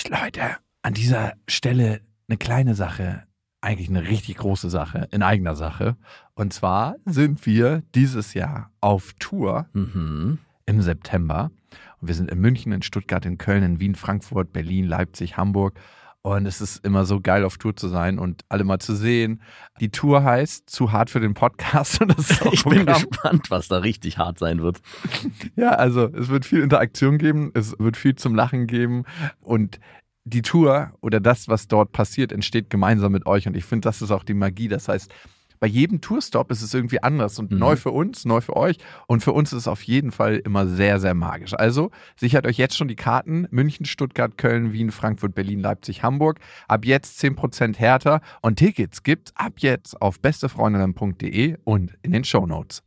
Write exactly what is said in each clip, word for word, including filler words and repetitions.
Leute, an dieser Stelle eine kleine Sache, eigentlich eine richtig große Sache, in eigener Sache. Und zwar sind wir dieses Jahr auf Tour Mhm. im September. Und wir sind in München, in Stuttgart, in Köln, in Wien, Frankfurt, Berlin, Leipzig, Hamburg. Und es ist immer so geil, auf Tour zu sein und alle mal zu sehen. Die Tour heißt Zu hart für den Podcast. Und das ist auch Ich bin Programm. gespannt, was da richtig hart sein wird. Ja, also es wird viel Interaktion geben, es wird viel zum Lachen geben und die Tour oder das, was dort passiert, entsteht gemeinsam mit euch und ich finde, das ist auch die Magie. Das heißt, bei jedem Tourstop ist es irgendwie anders und Mhm. neu für uns, neu für euch und für uns ist es auf jeden Fall immer sehr, sehr magisch. Also sichert euch jetzt schon die Karten: München, Stuttgart, Köln, Wien, Frankfurt, Berlin, Leipzig, Hamburg. Ab jetzt zehn Prozent härter und Tickets gibt's ab jetzt auf bestefreundinnen punkt de und in den Shownotes.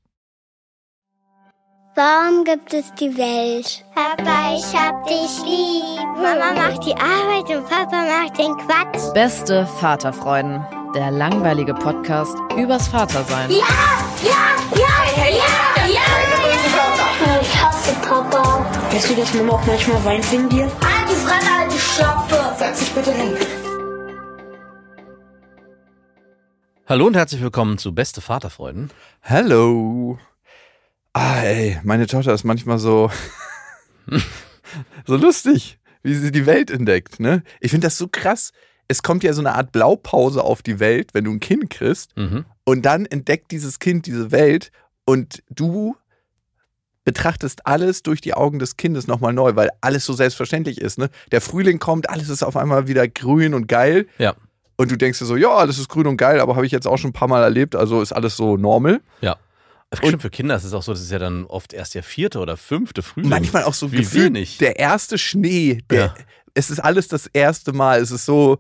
Warum gibt es die Welt? Papa, ich hab dich lieb. Mama macht die Arbeit und Papa macht den Quatsch. Beste Vaterfreuden, der langweilige Podcast übers Vatersein. Ja, ja, ja, ja, ja, ja. Ich hasse Papa. Weißt du, dass Mama auch manchmal weint wegen dir? Halt die Fresse, halt die Schlappe. Setz dich bitte hin. Hallo und herzlich willkommen zu Beste Vaterfreuden. Hello. Ah, ey, meine Tochter ist manchmal so, so lustig, wie sie die Welt entdeckt, ne? Ich finde das so krass. Es kommt ja so eine Art Blaupause auf die Welt, wenn du ein Kind kriegst. Mhm. Und dann entdeckt dieses Kind diese Welt und du betrachtest alles durch die Augen des Kindes nochmal neu, weil alles so selbstverständlich ist, ne? Der Frühling kommt, alles ist auf einmal wieder grün und geil. Ja. Und du denkst dir so, ja, alles ist grün und geil, aber habe ich jetzt auch schon ein paar Mal erlebt, also ist alles so normal. Ja. Stimmt, für Kinder ist es auch so, das ist ja dann oft erst der vierte oder fünfte Frühling. Manchmal auch so Wie gefühlt wenig. der erste Schnee. Der, Ja. Es ist alles das erste Mal. Es ist so,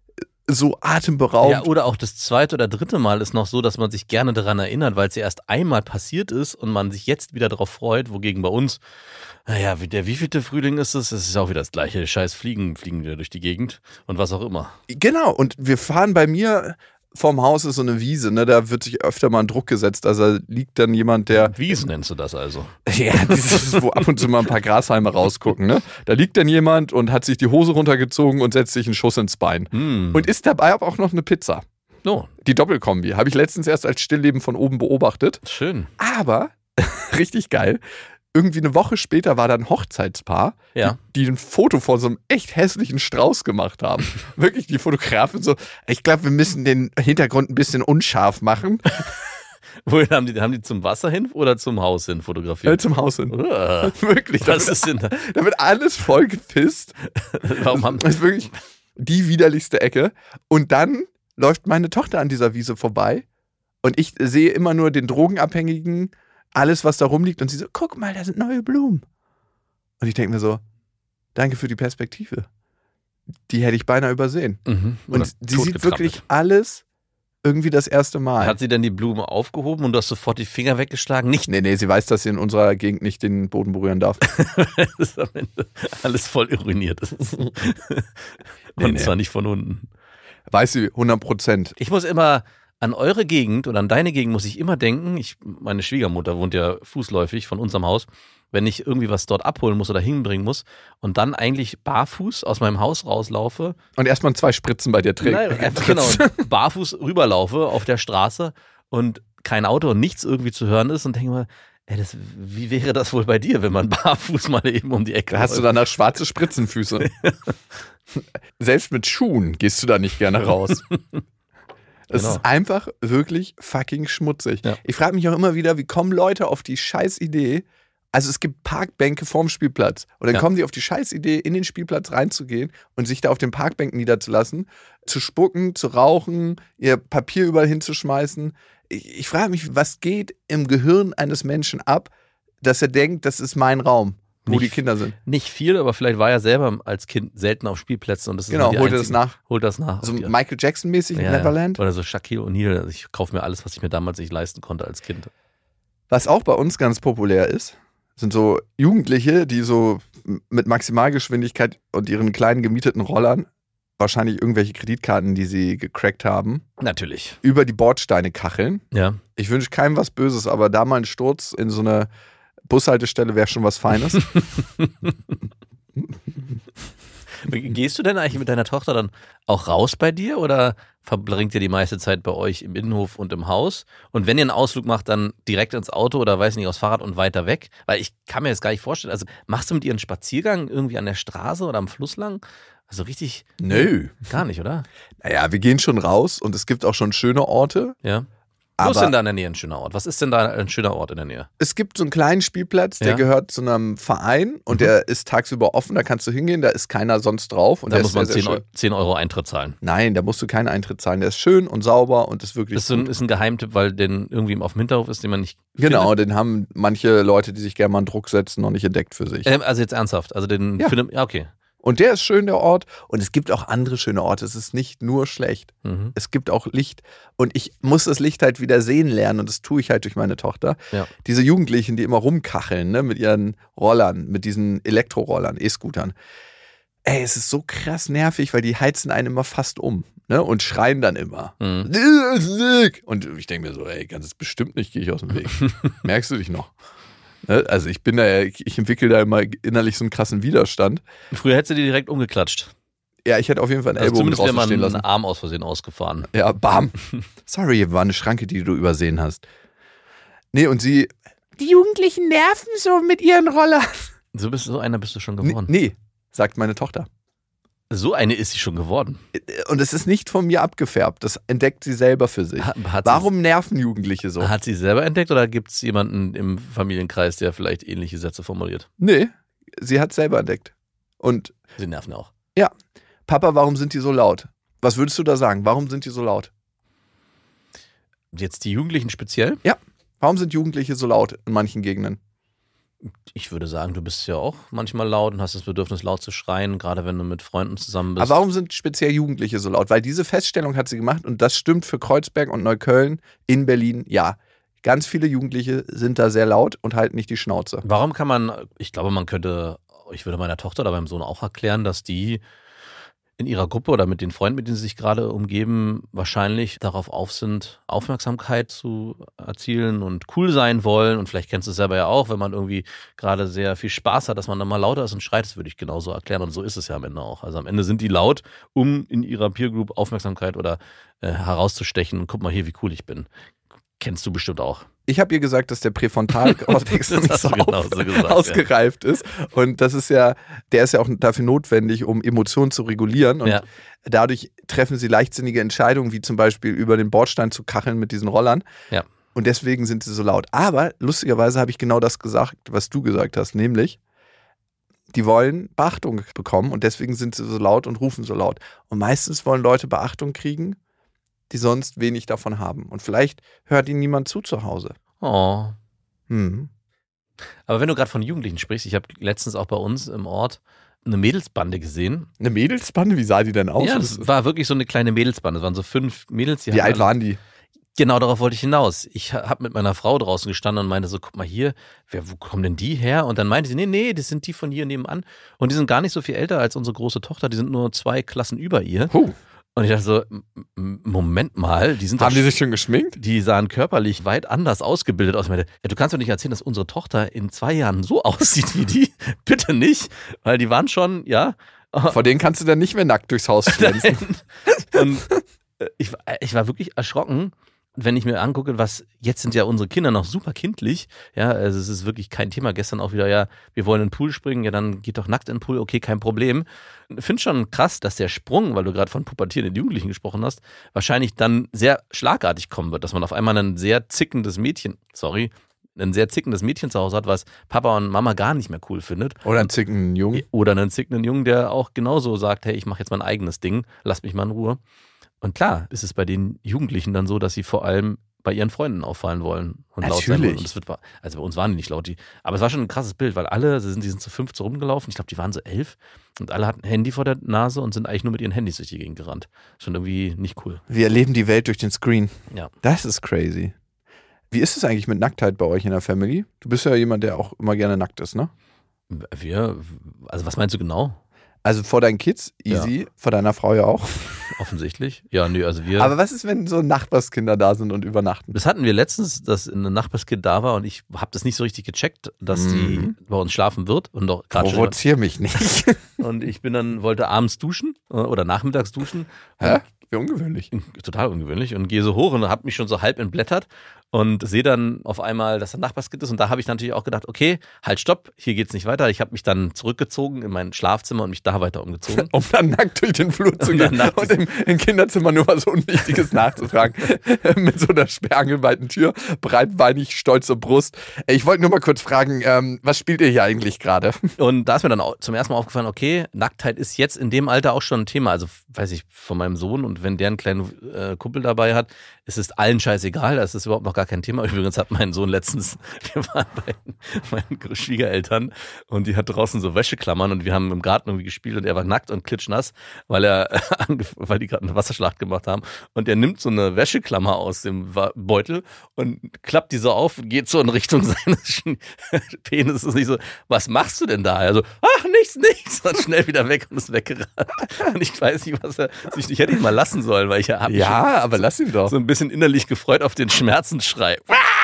so atemberaubend. Ja, oder auch das zweite oder dritte Mal ist noch so, dass man sich gerne daran erinnert, weil es ja erst einmal passiert ist und man sich jetzt wieder darauf freut, wogegen bei uns, naja, wie- der wievielte Frühling ist es? Es ist auch wieder das gleiche, scheiß Fliegen, fliegen wir durch die Gegend und was auch immer. Genau. Und wir fahren bei mir vorm Haus ist so eine Wiese. Ne? Da wird sich öfter mal ein Druck gesetzt. Also da liegt dann jemand, der Wiesen nennst du das also? ja, dieses, wo ab und zu mal ein paar Grashalme rausgucken. Ne? Da liegt dann jemand und hat sich die Hose runtergezogen und setzt sich einen Schuss ins Bein. Hm. Und isst dabei aber auch noch eine Pizza. Oh, Die Doppelkombi. Habe ich letztens erst als Stillleben von oben beobachtet. schön. Aber, richtig geil, irgendwie eine Woche später war da ein Hochzeitspaar, Ja. die ein Foto von so einem echt hässlichen Strauß gemacht haben. Wirklich, die Fotografen so, ich glaube, wir müssen den Hintergrund ein bisschen unscharf machen. Wohin haben die, haben die zum Wasser hin oder zum Haus hin Äh, fotografiert? zum Haus hin. Uah. Wirklich, da Was wird, ist denn da? da wird alles voll gepisst. Warum haben Das ist wirklich die widerlichste Ecke. Und dann läuft meine Tochter an dieser Wiese vorbei und ich sehe immer nur den Drogenabhängigen, alles, was da rumliegt und sie so, guck mal, da sind neue Blumen. Und ich denke mir so, danke für die Perspektive. Die hätte ich beinahe übersehen. Mhm. Und Oder sie sieht totgetrampelt. wirklich alles irgendwie das erste Mal. Hat sie denn die Blume aufgehoben und du hast sofort die Finger weggeschlagen? Nicht. nee, nee, sie weiß, dass sie in unserer Gegend nicht den Boden berühren darf. Das ist am Ende alles voll ruiniert. Und Nee, nee. zwar nicht von unten. Weiß sie, hundert Prozent. Ich muss immer an eure Gegend oder an deine Gegend muss ich immer denken. Ich, meine Schwiegermutter wohnt ja fußläufig von unserem Haus. Wenn ich irgendwie was dort abholen muss oder hinbringen muss und dann eigentlich barfuß aus meinem Haus rauslaufe, Und erstmal zwei Spritzen bei dir trägt. Nein, einfach genau, barfuß rüberlaufe auf der Straße und kein Auto und nichts irgendwie zu hören ist und denke mal, ey, das, wie wäre das wohl bei dir, wenn man barfuß mal eben um die Ecke Da hast du läuft? danach schwarze Spritzenfüße. Selbst mit Schuhen gehst du da nicht gerne raus. Es Genau. ist einfach wirklich fucking schmutzig. Ja. Ich frage mich auch immer wieder, wie kommen Leute auf die scheiß Idee, also es gibt Parkbänke vorm Spielplatz und dann Ja. kommen die auf die scheiß Idee, in den Spielplatz reinzugehen und sich da auf den Parkbänken niederzulassen, zu spucken, zu rauchen, ihr Papier überall hinzuschmeißen. Ich, ich frage mich, was geht im Gehirn eines Menschen ab, dass er denkt, das ist mein Raum, wo Nicht- die Kinder sind. Nicht viel, aber vielleicht war er selber als Kind selten auf Spielplätzen und das ist Genau, die holt er das einzige- nach. Holt das nach. So auf die- Michael Jackson-mäßig in Ja, Neverland. Ja. Oder so Shaquille O'Neal. Also ich kaufe mir alles, was ich mir damals nicht leisten konnte als Kind. Was auch bei uns ganz populär ist, sind so Jugendliche, die so mit Maximalgeschwindigkeit und ihren kleinen gemieteten Rollern, wahrscheinlich irgendwelche Kreditkarten, die sie gecrackt haben, Natürlich. über die Bordsteine kacheln. Ja. Ich wünsche keinem was Böses, aber da mal ein Sturz in so eine Bushaltestelle wäre schon was Feines. Gehst du denn eigentlich mit deiner Tochter dann auch raus bei dir oder verbringt ihr die meiste Zeit bei euch im Innenhof und im Haus? Und wenn ihr einen Ausflug macht, dann direkt ins Auto oder weiß nicht, aufs Fahrrad und weiter weg? Weil ich kann mir das gar nicht vorstellen. Also machst du mit ihr einen Spaziergang irgendwie an der Straße oder am Fluss lang? Also richtig? Nö. Gar nicht, oder? Naja, wir gehen schon raus und es gibt auch schon schöne Orte. Ja. Wo ist Aber denn da in der Nähe ein schöner Ort? Was ist denn da ein schöner Ort in der Nähe? es gibt so einen kleinen Spielplatz, der Ja. gehört zu einem Verein und Mhm. der ist tagsüber offen, da kannst du hingehen, da ist keiner sonst drauf. Und Da der muss ist man sehr, sehr zehn Euro, schön. zehn Euro Eintritt zahlen. Nein, da musst du keinen Eintritt zahlen. Der ist schön und sauber und ist wirklich Das ist, so ein, gut. ist ein Geheimtipp, weil den irgendwie auf dem Hinterhof ist, den man nicht Genau, findet. den haben manche Leute, die sich gerne mal einen Druck setzen, noch nicht entdeckt für sich. Ähm, also jetzt ernsthaft. Also den Ja. findet, ja, okay. Und der ist schön, der Ort. Und es gibt auch andere schöne Orte. Es ist nicht nur schlecht. Mhm. Es gibt auch Licht. Und ich muss das Licht halt wieder sehen lernen. Und das tue ich halt durch meine Tochter. Ja. Diese Jugendlichen, die immer rumkacheln, ne, mit ihren Rollern, mit diesen Elektrorollern, E-Scootern. Ey, es ist so krass nervig, weil die heizen einen immer fast um. Ne, und schreien dann immer. Mhm. Und ich denke mir so, ey, ganz das bestimmt nicht, gehe ich aus dem Weg. Merkst du dich noch? Ne, also ich bin da ja, ich entwickle da immer innerlich so einen krassen Widerstand. Früher hättest du die direkt umgeklatscht. Ja, ich hätte auf jeden Fall einen Also Ellbogen zumindest wäre draußen man stehen einen lassen. Arm aus Versehen ausgefahren. Ja, bam. Sorry, war eine Schranke, die du übersehen hast. Nee, und sie, die Jugendlichen nerven so mit ihren Rollern. So bist so einer bist du schon Nee, geworden. nee, sagt meine Tochter. So eine ist sie schon geworden. Und es ist nicht von mir abgefärbt. Das entdeckt sie selber für sich. Hat, hat Warum nerven Jugendliche so? Sie, hat sie selber entdeckt oder gibt es jemanden im Familienkreis, der vielleicht ähnliche Sätze formuliert? Nee, sie hat selber entdeckt. Und Sie nerven auch. Papa, warum sind die so laut? Was würdest du da sagen? Warum sind die so laut? Jetzt die Jugendlichen speziell? Warum sind Jugendliche so laut in manchen Gegenden? Ich würde sagen, du bist ja auch manchmal laut und hast das Bedürfnis, laut zu schreien, gerade wenn du mit Freunden zusammen bist. Aber warum sind speziell Jugendliche so laut? Weil diese Feststellung hat sie gemacht und das stimmt für Kreuzberg und Neukölln in Berlin, ja. Ganz viele Jugendliche sind da sehr laut und halten nicht die Schnauze. Warum kann man, ich glaube, man könnte, ich würde meiner Tochter oder meinem Sohn auch erklären, dass die in ihrer Gruppe oder mit den Freunden, mit denen sie sich gerade umgeben, wahrscheinlich darauf auf sind, Aufmerksamkeit zu erzielen und cool sein wollen. Und vielleicht kennst du es selber ja auch, wenn man irgendwie gerade sehr viel Spaß hat, dass man dann mal lauter ist und schreit. Das würde ich genauso erklären. Und so ist es ja am Ende auch. Also am Ende sind die laut, um in ihrer Peer Group Aufmerksamkeit oder äh, herauszustechen. Und guck mal hier, wie cool ich bin. Kennst du bestimmt auch. Ich habe ihr gesagt, dass der Präfrontalkortex Das nicht hast so du genau auf, so gesagt, ausgereift ist. Und das ist ja, der ist ja auch dafür notwendig, um Emotionen zu regulieren. Und Ja. dadurch treffen sie leichtsinnige Entscheidungen, wie zum Beispiel über den Bordstein zu kacheln mit diesen Rollern. Ja. Und deswegen sind sie so laut. Aber lustigerweise habe ich genau das gesagt, was du gesagt hast, nämlich, die wollen Beachtung bekommen und deswegen sind sie so laut und rufen so laut. Und meistens wollen Leute Beachtung kriegen, die sonst wenig davon haben. Und vielleicht hört ihnen niemand zu zu Hause. Oh. Hm. Aber wenn du gerade von Jugendlichen sprichst, ich habe letztens auch bei uns im Ort eine Mädelsbande gesehen. Eine Mädelsbande, wie sah die denn aus? Ja, Das- das war wirklich so eine kleine Mädelsbande. Es waren so fünf Mädels. Die wie hatten alt alle- waren die? Genau, darauf wollte ich hinaus. Ich habe mit meiner Frau draußen gestanden und meinte so, guck mal hier, wer, wo kommen denn die her? Und dann meinte sie, nee, nee, das sind die von hier nebenan. Und die sind gar nicht so viel älter als unsere große Tochter. Die sind nur zwei Klassen über ihr. Huh. Und ich dachte so, m- m- Moment mal, die sind doch Haben die sich schon geschminkt? die sahen körperlich weit anders ausgebildet aus. Ich meinte, ja, du kannst doch nicht erzählen, dass unsere Tochter in zwei Jahren so aussieht wie die. Bitte nicht, weil die waren schon, ja. Vor denen kannst du dann nicht mehr nackt durchs Haus schlänzen. Und äh, ich, ich war wirklich erschrocken, wenn ich mir angucke, was, jetzt sind ja unsere Kinder noch super kindlich. Ja, also es ist wirklich kein Thema. Gestern auch wieder, ja, wir wollen in den Pool springen, ja, dann geht doch nackt in den Pool, okay, kein Problem. Ich finde schon krass, dass der Sprung, weil du gerade von pubertierenden Jugendlichen gesprochen hast, wahrscheinlich dann sehr schlagartig kommen wird, dass man auf einmal ein sehr zickendes Mädchen, sorry, ein sehr zickendes Mädchen zu Hause hat, was Papa und Mama gar nicht mehr cool findet. Oder einen zicken Jungen. Oder einen zickenden Jungen, der auch genauso sagt, hey, ich mache jetzt mein eigenes Ding, lass mich mal in Ruhe. Und klar ist es bei den Jugendlichen dann so, dass sie vor allem bei ihren Freunden auffallen wollen und laut sein wollen. Natürlich. Und es wird, also bei uns waren die nicht laut, die, aber es war schon ein krasses Bild, weil alle, sie sind, die sind zu fünf so rumgelaufen, ich glaube, die waren so elf und alle hatten ein Handy vor der Nase und sind eigentlich nur mit ihren Handys durch die Gegend gerannt. Schon irgendwie nicht cool. Wir erleben die Welt durch den Screen. Ja. Das ist crazy. Wie ist es eigentlich mit Nacktheit bei euch in der Family? Du bist ja jemand, der auch immer gerne nackt ist, ne? Wir, also was meinst du genau? Also vor deinen Kids, easy, Ja. vor deiner Frau ja auch. Offensichtlich. Ja, nö, also wir. Aber was ist, wenn so Nachbarskinder da sind und übernachten? Das hatten wir letztens, dass ein Nachbarskind da war und ich habe das nicht so richtig gecheckt, dass die Mhm. bei uns schlafen wird und doch gerade schon. Provozier mich nicht. Und ich bin dann, wollte abends duschen äh, oder nachmittags duschen. Hä? Wie ungewöhnlich. Total ungewöhnlich und gehe so hoch und habe mich schon so halb entblättert und sehe dann auf einmal, dass ein Nachbarskind ist und da habe ich natürlich auch gedacht, okay, halt stopp, hier geht's nicht weiter. Ich habe mich dann zurückgezogen in mein Schlafzimmer und mich da weiter umgezogen. Um dann nackt durch den Flur zu Um dann gehen nackt und im, im Kinderzimmer nur was Unwichtiges nachzutragen. Mit so einer sperrangelweiten Tür, breitbeinig, stolze Brust. Ey, ich wollte nur mal kurz fragen, ähm, was spielt ihr hier eigentlich gerade? Und da ist mir dann auch zum ersten Mal aufgefallen, okay, Nacktheit ist jetzt in dem Alter auch schon ein Thema. Also weiß ich, von meinem Sohn und wenn der einen kleinen äh, Kumpel dabei hat, es ist allen scheißegal, das ist überhaupt noch gar kein Thema. Übrigens hat mein Sohn letztens, wir waren bei meinen Schwiegereltern und die hat draußen so Wäscheklammern und wir haben im Garten irgendwie gespielt und er war nackt und klitschnass, weil er weil die gerade eine Wasserschlacht gemacht haben und er nimmt so eine Wäscheklammer aus dem Beutel und klappt die so auf und geht so in Richtung seines Penis und ich so, was machst du denn da? Also, ach, nichts, nichts und schnell wieder weg und ist weggerannt. Und ich weiß nicht, was er, ich hätte ihn mal lassen sollen, weil ich habe mich Ja, aber lass ihn doch. so ein bisschen innerlich gefreut auf den Schmerzensschrei.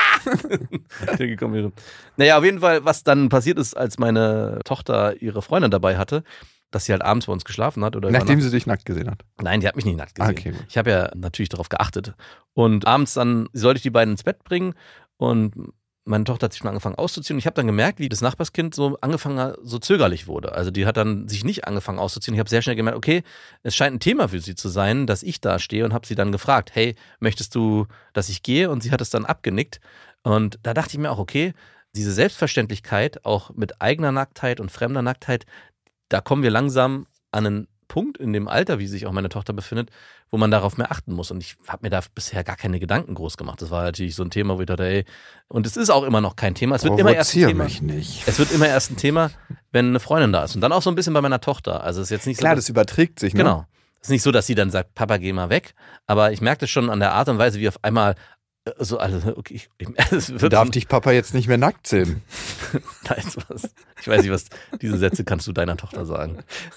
Der gekommen wäre. Naja, auf jeden Fall, was dann passiert ist, als meine Tochter ihre Freundin dabei hatte, dass sie halt abends bei uns geschlafen hat. Oder Nachdem sie dich nackt gesehen hat. Nein, die hat mich nicht nackt gesehen. Okay, gut. Ich habe ja natürlich darauf geachtet. Und abends dann sollte ich die beiden ins Bett bringen und meine Tochter hat sich schon angefangen auszuziehen. Und ich habe dann gemerkt, wie das Nachbarskind so angefangen hat, so zögerlich wurde. Also die hat dann sich nicht angefangen auszuziehen. Ich habe sehr schnell gemerkt, okay, es scheint ein Thema für sie zu sein, dass ich da stehe und habe sie dann gefragt, hey, möchtest du, dass ich gehe? Und sie hat es dann abgenickt. Und da dachte ich mir auch, okay, diese Selbstverständlichkeit, auch mit eigener Nacktheit und fremder Nacktheit, da kommen wir langsam an einen Punkt in dem Alter, wie sich auch meine Tochter befindet, wo man darauf mehr achten muss. Und ich habe mir da bisher gar keine Gedanken groß gemacht. Das war natürlich so ein Thema, wo ich dachte, ey, und es ist auch immer noch kein Thema. Es wird immer erst ein Provozier Thema. mich nicht. Es wird immer erst ein Thema, wenn eine Freundin da ist. Und dann auch so ein bisschen bei meiner Tochter. Also es ist jetzt nicht so. Klar, dass- das überträgt sich, ne? Genau. Es ist nicht so, dass sie dann sagt, Papa, geh mal weg. Aber ich merke das schon an der Art und Weise, wie auf einmal äh, so, also, okay, ich, ich, es Du wird darf so, dich Papa jetzt nicht mehr nackt sehen. da ist was. Ich weiß nicht, was diese Sätze kannst du deiner Tochter sagen.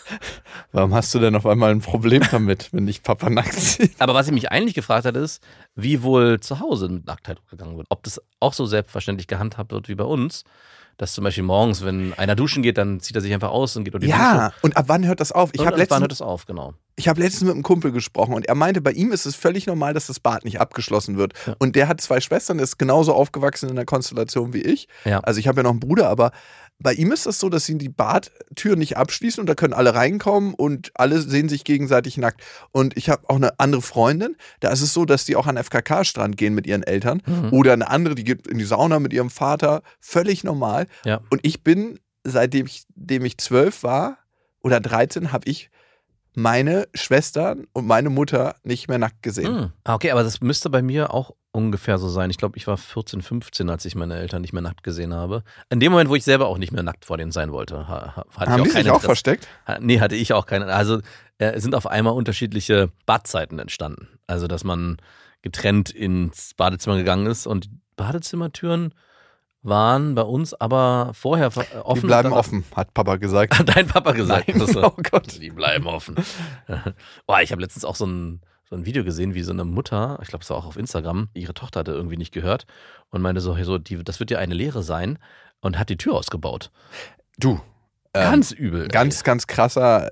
Warum hast du denn auf einmal ein Problem damit, wenn dich Papa nackt sieht? Aber was ich mich eigentlich gefragt hatte, ist, wie wohl zu Hause mit Nacktheit umgegangen wird. Ob das auch so selbstverständlich gehandhabt wird wie bei uns. Dass zum Beispiel morgens, wenn einer duschen geht, dann zieht er sich einfach aus und geht unter die Dusche. Ja, und ab wann hört das auf? Ich Und habe ab wann letztens, hört es auf, genau. ich hab letztens mit einem Kumpel gesprochen und er meinte, bei ihm ist es völlig normal, dass das Bad nicht abgeschlossen wird. Ja. Und der hat zwei Schwestern, der ist genauso aufgewachsen in der Konstellation wie ich. Ja. Also ich habe ja noch einen Bruder, aber bei ihm ist das so, dass sie die Badtür nicht abschließen und da können alle reinkommen und alle sehen sich gegenseitig nackt. Und ich habe auch eine andere Freundin, da ist es so, dass die auch an den F K K-Strand gehen mit ihren Eltern. Mhm. Oder eine andere, die geht in die Sauna mit ihrem Vater. Völlig normal. Ja. Und ich bin, seitdem ich, dem ich zwölf war oder dreizehn, habe ich meine Schwestern und meine Mutter nicht mehr nackt gesehen. Mhm. Ah, okay, aber das müsste bei mir auch ungefähr so sein. Ich glaube, ich war vierzehn, fünfzehn, als ich meine Eltern nicht mehr nackt gesehen habe. In dem Moment, wo ich selber auch nicht mehr nackt vor denen sein wollte, ha- ha- hatte Haben ich die auch keine sich auch Interesse. versteckt? Ha- Nee, hatte ich auch keine. Also äh, sind auf einmal unterschiedliche Badzeiten entstanden. Also, dass man getrennt ins Badezimmer gegangen ist und die Badezimmertüren waren bei uns aber vorher ver- äh, offen. Die bleiben Dann- offen, hat Papa gesagt. Hat dein Papa gesagt. Nein. Das so, Oh Gott. Die bleiben offen. Boah, ich habe letztens auch so ein, so ein Video gesehen, wie so eine Mutter, ich glaube, es war auch auf Instagram, ihre Tochter hatte irgendwie nicht gehört und meinte so, hey, so die, das wird ja eine Lehre sein und hat die Tür ausgebaut. Du. ähm, Ganz übel. Ganz, ganz krasser,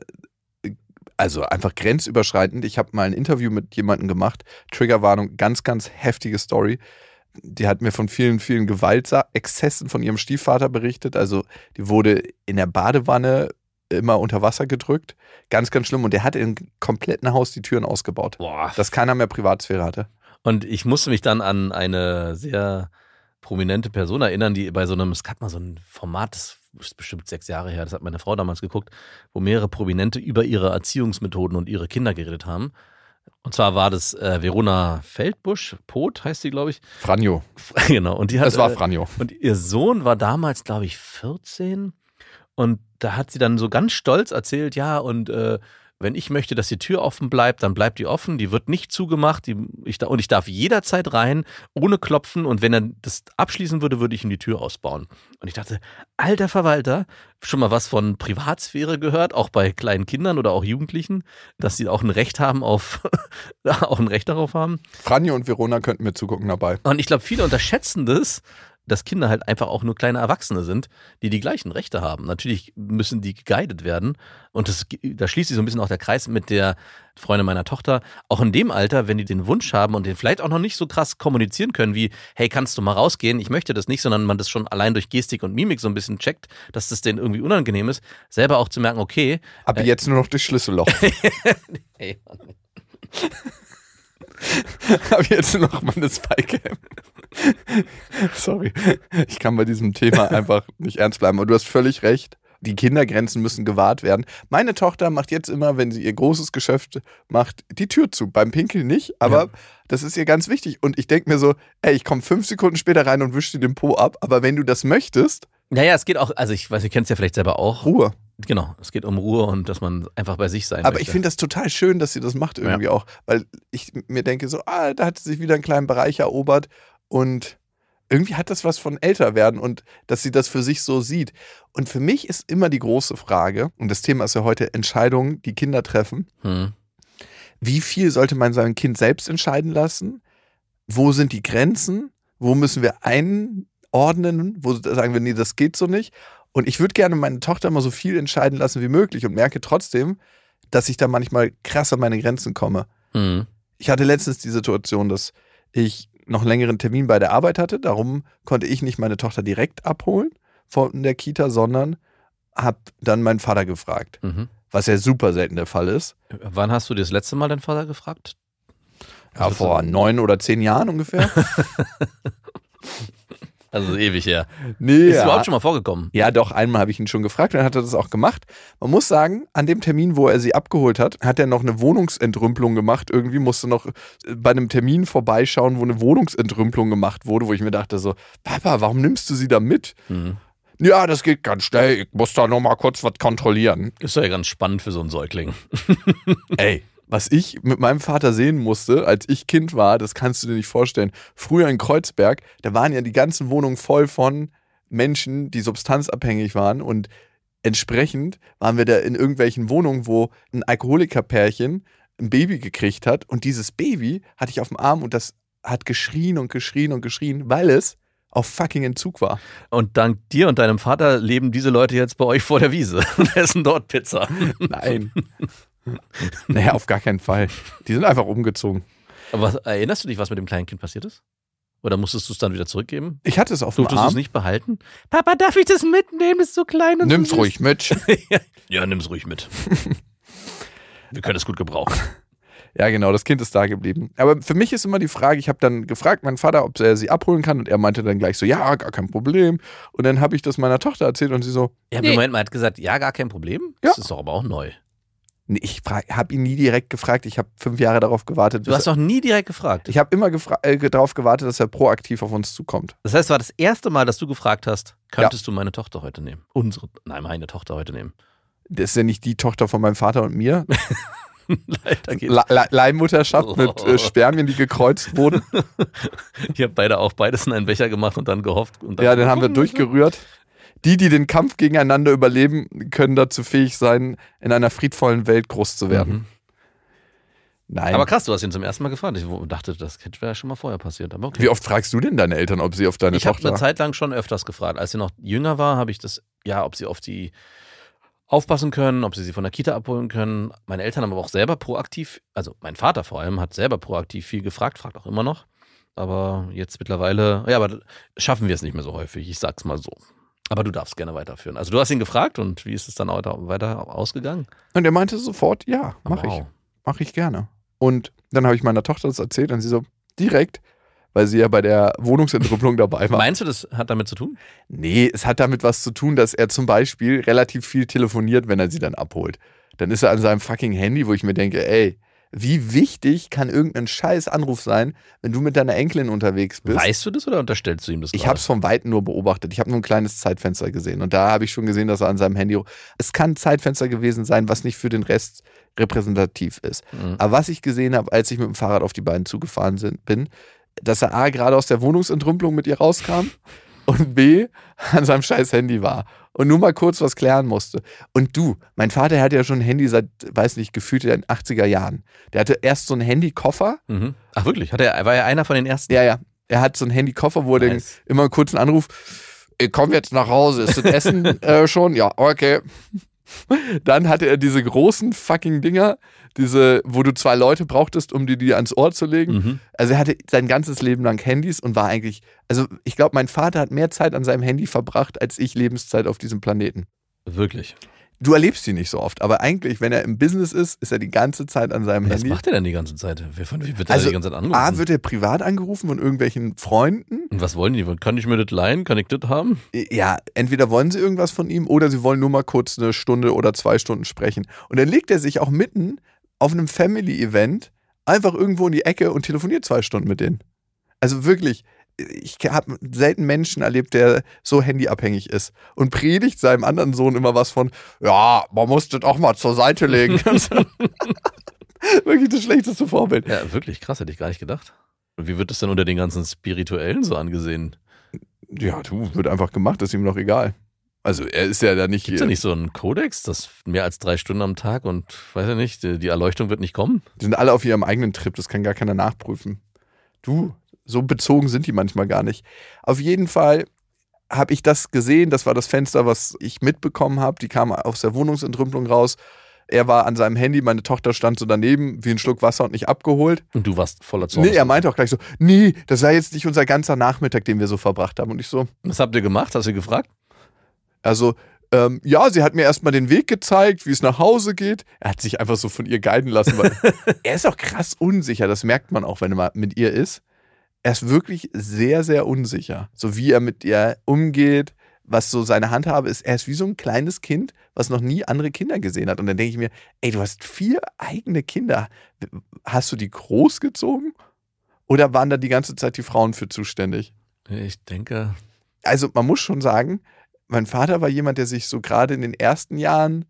also einfach grenzüberschreitend. Ich habe mal ein Interview mit jemandem gemacht, Triggerwarnung, ganz, ganz heftige Story. Die hat mir von vielen, vielen Gewaltexzessen von ihrem Stiefvater berichtet. Also die wurde in der Badewanne immer unter Wasser gedrückt. Ganz, ganz schlimm. Und der hat im kompletten Haus die Türen ausgebaut, Boah. dass keiner mehr Privatsphäre hatte. Und ich musste mich dann an eine sehr prominente Person erinnern, die bei so einem, es gab mal so ein Format, das ist bestimmt sechs Jahre her, das hat meine Frau damals geguckt, wo mehrere Prominente über ihre Erziehungsmethoden und ihre Kinder geredet haben. Und zwar war das äh, Verona Feldbusch, Poth heißt sie, glaube ich. Franjo. Genau. Und die hat, Das war äh, Franjo. Und ihr Sohn war damals, glaube ich, vierzehn. Und da hat sie dann so ganz stolz erzählt, ja, und äh, wenn ich möchte, dass die Tür offen bleibt, dann bleibt die offen, die wird nicht zugemacht die, ich, und ich darf jederzeit rein, ohne klopfen und wenn er das abschließen würde, würde ich ihm die Tür ausbauen. Und ich dachte, alter Verwalter, schon mal was von Privatsphäre gehört, auch bei kleinen Kindern oder auch Jugendlichen, dass sie auch ein Recht haben auf, auch ein Recht darauf haben. Franjo und Verona könnten mir zugucken dabei. Und ich glaube, viele unterschätzen das, dass Kinder halt einfach auch nur kleine Erwachsene sind, die die gleichen Rechte haben. Natürlich müssen die geguidet werden und das, da schließt sich so ein bisschen auch der Kreis mit der Freundin meiner Tochter. Auch in dem Alter, wenn die den Wunsch haben und den vielleicht auch noch nicht so krass kommunizieren können wie, hey, kannst du mal rausgehen? Ich möchte das nicht, sondern man das schon allein durch Gestik und Mimik so ein bisschen checkt, dass das denen irgendwie unangenehm ist, selber auch zu merken, okay. Ab äh, jetzt nur noch das Schlüsselloch. hey, Mann. Ab jetzt nur noch meine Spycam. Sorry, ich kann bei diesem Thema einfach nicht ernst bleiben. Aber du hast völlig recht. Die Kindergrenzen müssen gewahrt werden. Meine Tochter macht jetzt immer, wenn sie ihr großes Geschäft macht, die Tür zu. Beim Pinkeln nicht, aber ja. Das ist ihr ganz wichtig. Und ich denke mir so, ey, ich komme fünf Sekunden später rein und wische dir den Po ab. Aber wenn du das möchtest... Naja, es geht auch, also ich weiß, ihr kennt es ja vielleicht selber auch. Ruhe. Genau, es geht um Ruhe und dass man einfach bei sich sein Aber möchte. ich finde das total schön, dass sie das macht irgendwie ja. auch. Weil ich mir denke so, ah, da hat sie sich wieder einen kleinen Bereich erobert und irgendwie hat das was von älter werden und dass sie das für sich so sieht. Und für mich ist immer die große Frage, und das Thema ist ja heute Entscheidungen, die Kinder treffen. Hm. Wie viel sollte man sein Kind selbst entscheiden lassen? Wo sind die Grenzen? Wo müssen wir einordnen? Wo sagen wir, nee, das geht so nicht? Und ich würde gerne meine Tochter mal so viel entscheiden lassen wie möglich und merke trotzdem, dass ich da manchmal krass an meine Grenzen komme. Hm. Ich hatte letztens die Situation, dass ich noch einen längeren Termin bei der Arbeit hatte. Darum konnte ich nicht meine Tochter direkt abholen von der Kita, sondern habe dann meinen Vater gefragt. Mhm. Was ja super selten der Fall ist. Wann hast du das letzte Mal deinen Vater gefragt? Ja, vor neun oder zehn Jahren ungefähr. Also ewig her. Nee, ist ja. überhaupt schon mal vorgekommen? Ja, doch, einmal habe ich ihn schon gefragt, dann hat er das auch gemacht. Man muss sagen, an dem Termin, wo er sie abgeholt hat, hat er noch eine Wohnungsentrümpelung gemacht. Irgendwie musste noch bei einem Termin vorbeischauen, wo eine Wohnungsentrümpelung gemacht wurde, wo ich mir dachte so, Papa, warum nimmst du sie da mit? Mhm. Ja, das geht ganz schnell, ich muss da noch mal kurz was kontrollieren. Ist ja ganz spannend für so einen Säugling. Ey. Was ich mit meinem Vater sehen musste, als ich Kind war, das kannst du dir nicht vorstellen. Früher in Kreuzberg, da waren ja die ganzen Wohnungen voll von Menschen, die substanzabhängig waren. Und entsprechend waren wir da in irgendwelchen Wohnungen, wo ein Alkoholikerpärchen ein Baby gekriegt hat. Und dieses Baby hatte ich auf dem Arm und das hat geschrien und geschrien und geschrien, weil es auf fucking Entzug war. Und dank dir und deinem Vater leben diese Leute jetzt bei euch vor der Wiese und essen dort Pizza. Nein. Naja, auf gar keinen Fall. Die sind einfach umgezogen. Aber was, erinnerst du dich, was mit dem kleinen Kind passiert ist? Oder musstest du es dann wieder zurückgeben? Ich hatte es auf dem Arm. Durftest du es nicht behalten? Papa, darf ich das mitnehmen? Das ist so klein und Nimm's so ruhig mit. Ja, nimm's ruhig mit. Wir können es gut gebrauchen. Ja, genau, das Kind ist da geblieben. Aber für mich ist immer die Frage, ich habe dann gefragt, meinen Vater, ob er sie abholen kann und er meinte dann gleich so, ja, gar kein Problem. Und dann habe ich das meiner Tochter erzählt und sie so, ja, nee. Moment, man hat gesagt, ja, gar kein Problem? Ja. Das ist doch aber auch neu. Ich habe ihn nie direkt gefragt. Ich habe fünf Jahre darauf gewartet. Du hast doch nie direkt gefragt. Ich habe immer äh, darauf gewartet, dass er proaktiv auf uns zukommt. Das heißt, es war das erste Mal, dass du gefragt hast, könntest ja. du meine Tochter heute nehmen? Unsere, nein, meine Tochter heute nehmen. Das ist ja nicht die Tochter von meinem Vater und mir. Leider geht's. Le Le Leihmutterschaft oh. mit äh, Spermien, die gekreuzt wurden. Ich habe beide auch beides in einen Becher gemacht und dann gehofft. Und dann ja, den haben wir durchgerührt. Die, die den Kampf gegeneinander überleben, können dazu fähig sein, in einer friedvollen Welt groß zu werden. Mhm. Nein. Aber krass, du hast ihn zum ersten Mal gefragt. Ich dachte, das wäre ja schon mal vorher passiert. Aber okay. Wie oft fragst du denn deine Eltern, ob sie auf deine ich Tochter... Ich habe eine Zeit lang schon öfters gefragt. Als sie noch jünger war, habe ich das, ja, ob sie auf die aufpassen können, ob sie sie von der Kita abholen können. Meine Eltern haben aber auch selber proaktiv, also mein Vater vor allem, hat selber proaktiv viel gefragt, fragt auch immer noch. Aber jetzt mittlerweile, ja, aber schaffen wir es nicht mehr so häufig, ich sag's mal so. Aber du darfst gerne weiterführen. Also du hast ihn gefragt und wie ist es dann weiter ausgegangen? Und er meinte sofort, ja, mach wow. ich. Mach ich gerne. Und dann habe ich meiner Tochter das erzählt und sie so, direkt, weil sie ja bei der Wohnungsentrümpelung dabei war. Meinst du, das hat damit zu tun? Nee, es hat damit was zu tun, dass er zum Beispiel relativ viel telefoniert, wenn er sie dann abholt. Dann ist er an seinem fucking Handy, wo ich mir denke, ey, wie wichtig kann irgendein scheiß Anruf sein, wenn du mit deiner Enkelin unterwegs bist? Weißt du das oder unterstellst du ihm das? Ich habe es von Weitem nur beobachtet. Ich habe nur ein kleines Zeitfenster gesehen. Und da habe ich schon gesehen, dass er an seinem Handy... Es kann ein Zeitfenster gewesen sein, was nicht für den Rest repräsentativ ist. Mhm. Aber was ich gesehen habe, als ich mit dem Fahrrad auf die beiden zugefahren sind, bin, dass er A, gerade aus der Wohnungsentrümpelung mit ihr rauskam und B, an seinem scheiß Handy war und nur mal kurz was klären musste. Und du, mein Vater hat ja schon ein Handy seit, weiß nicht, gefühlt in den achtziger Jahren. Der hatte erst so einen Handykoffer. Mhm. Ach wirklich? Hat er, war er einer von den ersten? Ja, ja. Er hat so einen Handykoffer, wo er Nice. den immer einen kurzen Anruf, ich komme jetzt nach Hause, ist das Essen äh, schon? Ja, okay. Dann hatte er diese großen fucking Dinger, diese, wo du zwei Leute brauchtest, um die die ans Ohr zu legen. Mhm. Also er hatte sein ganzes Leben lang Handys und war eigentlich, also ich glaube, mein Vater hat mehr Zeit an seinem Handy verbracht, als ich Lebenszeit auf diesem Planeten. Wirklich? Du erlebst ihn nicht so oft, aber eigentlich, wenn er im Business ist, ist er die ganze Zeit an seinem Was Handy. macht er denn die ganze Zeit? Wie, von, wie wird er Also, die ganze Zeit angerufen? A, wird er privat angerufen von irgendwelchen Freunden. Und was wollen die? Kann ich mir das leihen? Kann ich das haben? Ja, entweder wollen sie irgendwas von ihm oder sie wollen nur mal kurz eine Stunde oder zwei Stunden sprechen. Und dann legt er sich auch mitten auf einem Family-Event einfach irgendwo in die Ecke und telefoniert zwei Stunden mit denen. Also wirklich, ich habe selten Menschen erlebt, der so handyabhängig ist und predigt seinem anderen Sohn immer was von, ja, man muss das auch mal zur Seite legen. Wirklich das schlechteste Vorbild. Ja, wirklich krass, hätte ich gar nicht gedacht. Und wie wird das denn unter den ganzen Spirituellen so angesehen? Ja, du, wird einfach gemacht, ist ihm doch egal. Also er ist ja da nicht Gibt es hier. da nicht so einen Kodex, das mehr als drei Stunden am Tag und, weiß ja nicht, die die Erleuchtung wird nicht kommen? Die sind alle auf ihrem eigenen Trip, das kann gar keiner nachprüfen. Du, so bezogen sind die manchmal gar nicht. Auf jeden Fall habe ich das gesehen, das war das Fenster, was ich mitbekommen habe. Die kam aus der Wohnungsentrümpelung raus. Er war an seinem Handy, meine Tochter stand so daneben, wie ein Schluck Wasser und nicht abgeholt. Und du warst voller Zorn. Nee, er meinte auch gleich so, nee, das war jetzt nicht unser ganzer Nachmittag, den wir so verbracht haben. Und ich so, Was habt ihr gemacht? Hast du gefragt? also, ähm, ja, sie hat mir erstmal den Weg gezeigt, wie es nach Hause geht. Er hat sich einfach so von ihr guiden lassen, weil er ist auch krass unsicher, das merkt man auch, wenn er mal mit ihr ist. Er ist wirklich sehr, sehr unsicher. So wie er mit ihr umgeht, was so seine Handhabe ist. Er ist wie so ein kleines Kind, was noch nie andere Kinder gesehen hat. Und dann denke ich mir, ey, du hast vier eigene Kinder. Hast du die großgezogen? Oder waren da die ganze Zeit die Frauen für zuständig? Ich denke, Also man muss schon sagen, mein Vater war jemand, der sich so gerade in den ersten Jahren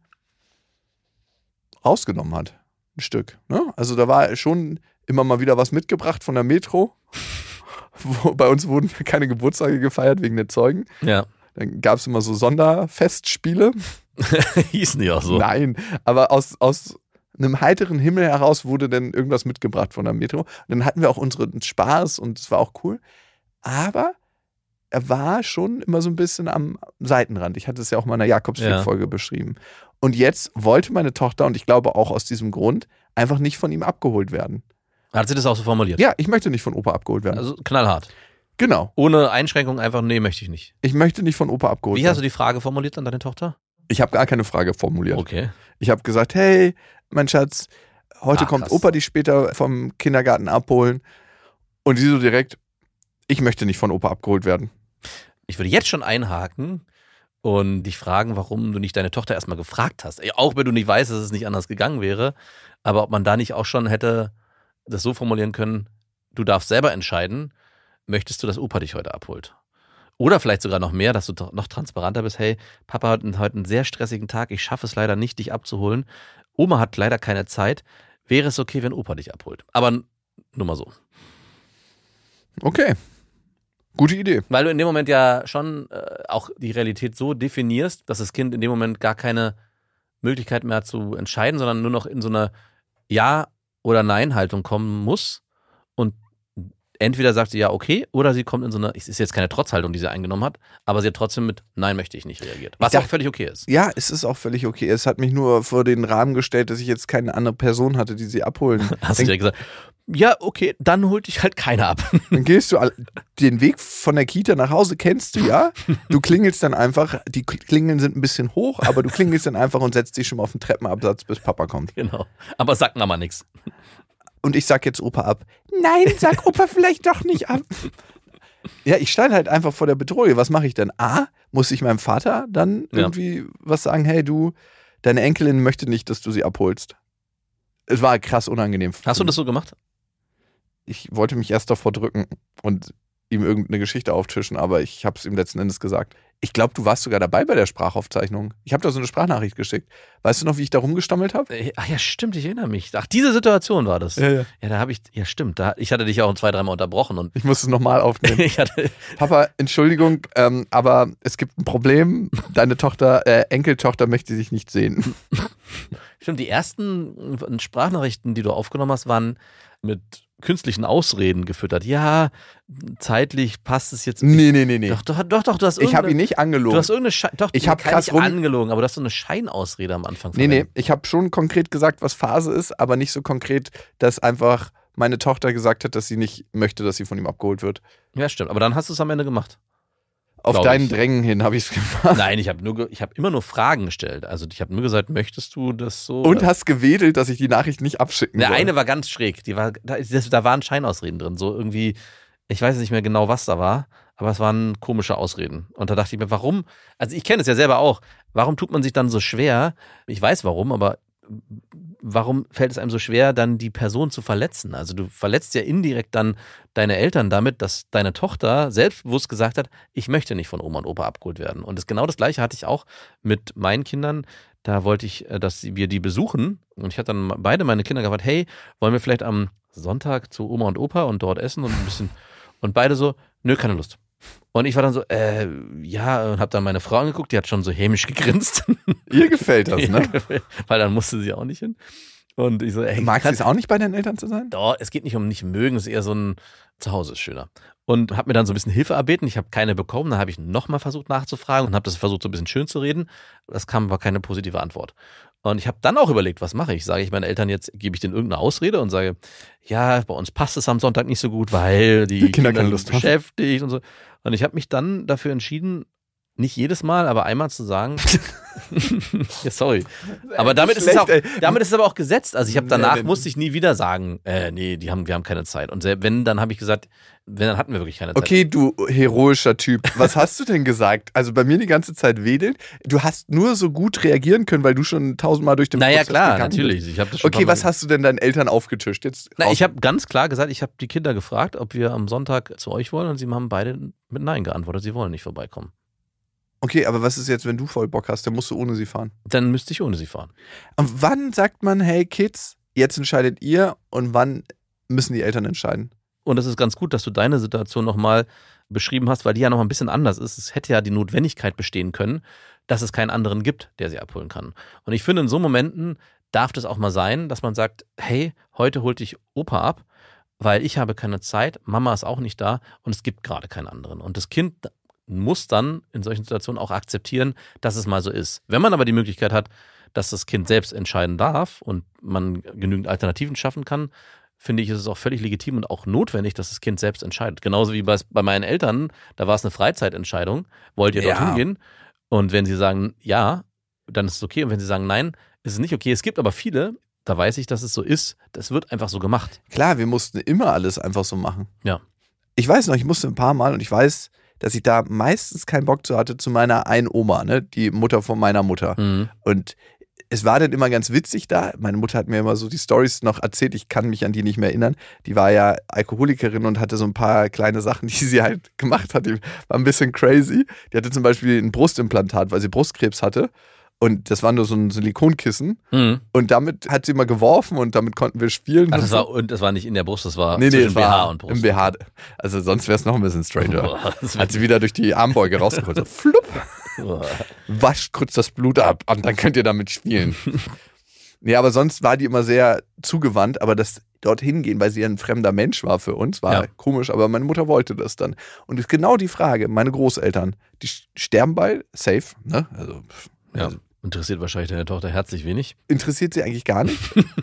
rausgenommen hat. Ein Stück. Ne? Also da war schon immer mal wieder was mitgebracht von der Metro. Wo, bei uns wurden keine Geburtstage gefeiert wegen der Zeugen. ja, Dann gab es immer so Sonderfestspiele. hießen die auch so. Nein, aber aus, aus einem heiteren Himmel heraus wurde dann irgendwas mitgebracht von der Metro. Und dann hatten wir auch unseren Spaß und es war auch cool. Aber er war schon immer so ein bisschen am Seitenrand. Ich hatte es ja auch mal in der Jakobsweg-Folge Ja. beschrieben. Und jetzt wollte meine Tochter, und ich glaube auch aus diesem Grund, einfach nicht von ihm abgeholt werden. Hat sie das auch so formuliert? Ja, ich möchte nicht von Opa abgeholt werden. Also knallhart. Genau. Ohne Einschränkung einfach, nee, möchte ich nicht. Ich möchte nicht von Opa abgeholt Wie hast du werden. die Frage formuliert an deine Tochter? Ich habe gar keine Frage formuliert. Okay. Ich habe gesagt, hey, mein Schatz, heute Ah, kommt krass. Opa dich später vom Kindergarten abholen. Und sie so direkt, ich möchte nicht von Opa abgeholt werden. Ich würde jetzt schon einhaken und dich fragen, warum du nicht deine Tochter erstmal gefragt hast. Auch wenn du nicht weißt, dass es nicht anders gegangen wäre. Aber ob man da nicht auch schon hätte das so formulieren können, du darfst selber entscheiden, möchtest du, dass Opa dich heute abholt? Oder vielleicht sogar noch mehr, dass du noch transparenter bist. Hey, Papa hat heute einen sehr stressigen Tag. Ich schaffe es leider nicht, dich abzuholen. Oma hat leider keine Zeit. Wäre es okay, wenn Opa dich abholt? Aber nur mal so. Okay. Gute Idee. Weil du in dem Moment ja schon äh, auch die Realität so definierst, dass das Kind in dem Moment gar keine Möglichkeit mehr hat zu entscheiden, sondern nur noch in so eine Ja- oder Nein-Haltung kommen muss. Und entweder sagt sie ja okay, oder sie kommt in so eine, es ist jetzt keine Trotzhaltung, die sie eingenommen hat, aber sie hat trotzdem mit Nein möchte ich nicht reagiert. Was Ich auch dachte- völlig okay ist. Ja, es ist auch völlig okay. Es hat mich nur vor den Rahmen gestellt, dass ich jetzt keine andere Person hatte, die sie abholen. Hast du dann, direkt gesagt, ja, okay, dann holt dich halt keiner ab. dann gehst du all- den Weg von der Kita nach Hause, kennst du ja. Du klingelst dann einfach, die Klingeln sind ein bisschen hoch, aber du klingelst dann einfach und setzt dich schon mal auf den Treppenabsatz, bis Papa kommt. Genau. Aber sag Mama nichts. Und ich sag jetzt Opa ab. Nein, sag Opa vielleicht doch nicht ab. Ja, ich stand halt einfach vor der Bedrohung. Was mache ich denn? A, muss ich meinem Vater dann Ja. irgendwie was sagen? Hey, du, deine Enkelin möchte nicht, dass du sie abholst. Es war krass unangenehm. Hast du das so gemacht? Ich wollte mich erst davor drücken und ihm irgendeine Geschichte auftischen, aber ich habe es ihm letzten Endes gesagt. Ich glaube, du warst sogar dabei bei der Sprachaufzeichnung. Ich habe da so eine Sprachnachricht geschickt. Weißt du noch, wie ich da rumgestammelt habe? Äh, Ach ja, stimmt, ich erinnere mich. Ach, diese Situation war das. Ja, ja. Ja, da habe ich, ja stimmt, da, ich hatte dich auch zwei, dreimal unterbrochen. Und Ich muss es nochmal aufnehmen. ich hatte, Papa, Entschuldigung, ähm, aber es gibt ein Problem. Deine Tochter, äh, Enkeltochter möchte sich nicht sehen. stimmt, die ersten Sprachnachrichten, die du aufgenommen hast, waren mit künstlichen Ausreden gefüttert. Ja, zeitlich passt es jetzt. Nee, nee, nee, nee. Doch, doch, doch, doch du hast Ich habe ihn nicht Du angelogen. hast irgendeine Schein, doch, Ich hab kann krass nicht rum- angelogen, aber du hast so eine Scheinausrede am Anfang Nee, nee, verwendet. ich habe schon konkret gesagt, was Phase ist, aber nicht so konkret, dass einfach meine Tochter gesagt hat, dass sie nicht möchte, dass sie von ihm abgeholt wird. Ja, stimmt, aber dann hast du es am Ende gemacht. Auf Glaub deinen ich. Drängen hin habe ich es gemacht. Nein, ich habe nur, ge- ich habe immer nur Fragen gestellt. Also ich habe nur gesagt, möchtest du das so? Und hast gewedelt, dass ich die Nachricht nicht abschicken Der soll. eine war ganz schräg. Die war, da, das, da waren Scheinausreden drin. So irgendwie, ich weiß nicht mehr genau, was da war, aber es waren komische Ausreden. Und da dachte ich mir, warum? Also ich kenne es ja selber auch. Warum tut man sich dann so schwer? Ich weiß warum, aber warum fällt es einem so schwer, dann die Person zu verletzen? Also du verletzt ja indirekt dann deine Eltern damit, dass deine Tochter selbstbewusst gesagt hat, ich möchte nicht von Oma und Opa abgeholt werden. Und das genau das Gleiche hatte ich auch mit meinen Kindern. Da wollte ich, äh, dass wir die besuchen. Und ich hatte dann beide meine Kinder gefragt, hey, wollen wir vielleicht am Sonntag zu Oma und Opa und dort essen und ein bisschen. Und beide so, nö, keine Lust. Und ich war dann so, äh, ja, und hab dann meine Frau angeguckt, die hat schon so hämisch gegrinst. Ihr gefällt das, ne? Weil dann musste sie auch nicht hin. Und ich so, ey, Magst du kann- es auch nicht, bei deinen Eltern zu sein? Doch, es geht nicht um nicht mögen, es ist eher so ein Zuhause ist schöner. Und habe mir dann so ein bisschen Hilfe erbeten. Ich habe keine bekommen. Dann habe ich nochmal versucht nachzufragen und habe das versucht, so ein bisschen schön zu reden. Das kam aber keine positive Antwort. Und ich habe dann auch überlegt, was mache ich? Sage ich meinen Eltern jetzt, gebe ich denen irgendeine Ausrede und sage, ja, bei uns passt es am Sonntag nicht so gut, weil die, Die Kinder keine sind Lust haben. beschäftigt und so. Und ich habe mich dann dafür entschieden, nicht jedes Mal, aber einmal zu sagen, ja, sorry. Aber damit ist, es auch, Schlecht, ey. damit ist es aber auch gesetzt. Also ich habe Nee, danach, nee. musste ich nie wieder sagen, äh, nee, die haben, wir haben keine Zeit. Und selbst wenn, dann habe ich gesagt, wenn, dann hatten wir wirklich keine Zeit. Okay, du heroischer Typ. Was hast du denn gesagt? Also bei mir die ganze Zeit wedeln. Du hast nur so gut reagieren können, weil du schon tausendmal durch den Naja, Prozess klar, gegangen natürlich. Ich hab das schon Bist. ein Okay, paar was Mal hast du denn deinen Eltern aufgetischt? Jetzt Na, raus- ich habe ganz klar gesagt, ich habe die Kinder gefragt, ob wir am Sonntag zu euch wollen und sie haben beide mit Nein geantwortet, sie wollen nicht vorbeikommen. Okay, aber was ist jetzt, wenn du voll Bock hast? Dann musst du ohne sie fahren. Dann müsste ich ohne sie fahren. Und wann sagt man, hey Kids, jetzt entscheidet ihr und wann müssen die Eltern entscheiden? Und es ist ganz gut, dass du deine Situation nochmal beschrieben hast, weil die ja noch ein bisschen anders ist. Es hätte ja die Notwendigkeit bestehen können, dass es keinen anderen gibt, der sie abholen kann. Und ich finde, in so Momenten darf das auch mal sein, dass man sagt, hey, heute holt dich Opa ab, weil ich habe keine Zeit, Mama ist auch nicht da und es gibt gerade keinen anderen. Und das Kind muss dann in solchen Situationen auch akzeptieren, dass es mal so ist. Wenn man aber die Möglichkeit hat, dass das Kind selbst entscheiden darf und man genügend Alternativen schaffen kann, finde ich, ist es auch völlig legitim und auch notwendig, dass das Kind selbst entscheidet. Genauso wie bei, bei meinen Eltern, da war es eine Freizeitentscheidung. Wollt ihr Ja. dorthin gehen? Und wenn sie sagen ja, dann ist es okay. Und wenn sie sagen nein, ist es nicht okay. Es gibt aber viele, da weiß ich, dass es so ist, das wird einfach so gemacht. Klar, wir mussten immer alles einfach so machen. Ja. Ich weiß noch, ich musste ein paar Mal und ich weiß, dass ich da meistens keinen Bock zu hatte zu meiner einen Oma, ne, die Mutter von meiner Mutter. Mhm. Und es war dann immer ganz witzig da. Meine Mutter hat mir immer so die Storys noch erzählt. Ich kann mich an die nicht mehr erinnern. Die war ja Alkoholikerin und hatte so ein paar kleine Sachen, die sie halt gemacht hat. Die war ein bisschen crazy. Die hatte zum Beispiel ein Brustimplantat, weil sie Brustkrebs hatte. Und das war nur so ein Silikonkissen. Mhm. Und damit hat sie immer geworfen und damit konnten wir spielen. Ach, und das so. war, und das war nicht in der Brust, das war Nee, nee, zwischen es B H war und Brust. im B H. Also sonst wäre es noch ein bisschen stranger. Boah, das Hat sie wieder durch die Armbeuge rausgeholt. So, flupp, Boah. wascht kurz das Blut ab und dann könnt ihr damit spielen. Nee, aber sonst war die immer sehr zugewandt, aber das dorthin gehen, weil sie ein fremder Mensch war für uns, war Ja. komisch, aber meine Mutter wollte das dann. Und ist genau die Frage, meine Großeltern, die sterben bald, safe, ne? Also, Ja. also Interessiert wahrscheinlich deine Tochter herzlich wenig. interessiert sie eigentlich gar nicht.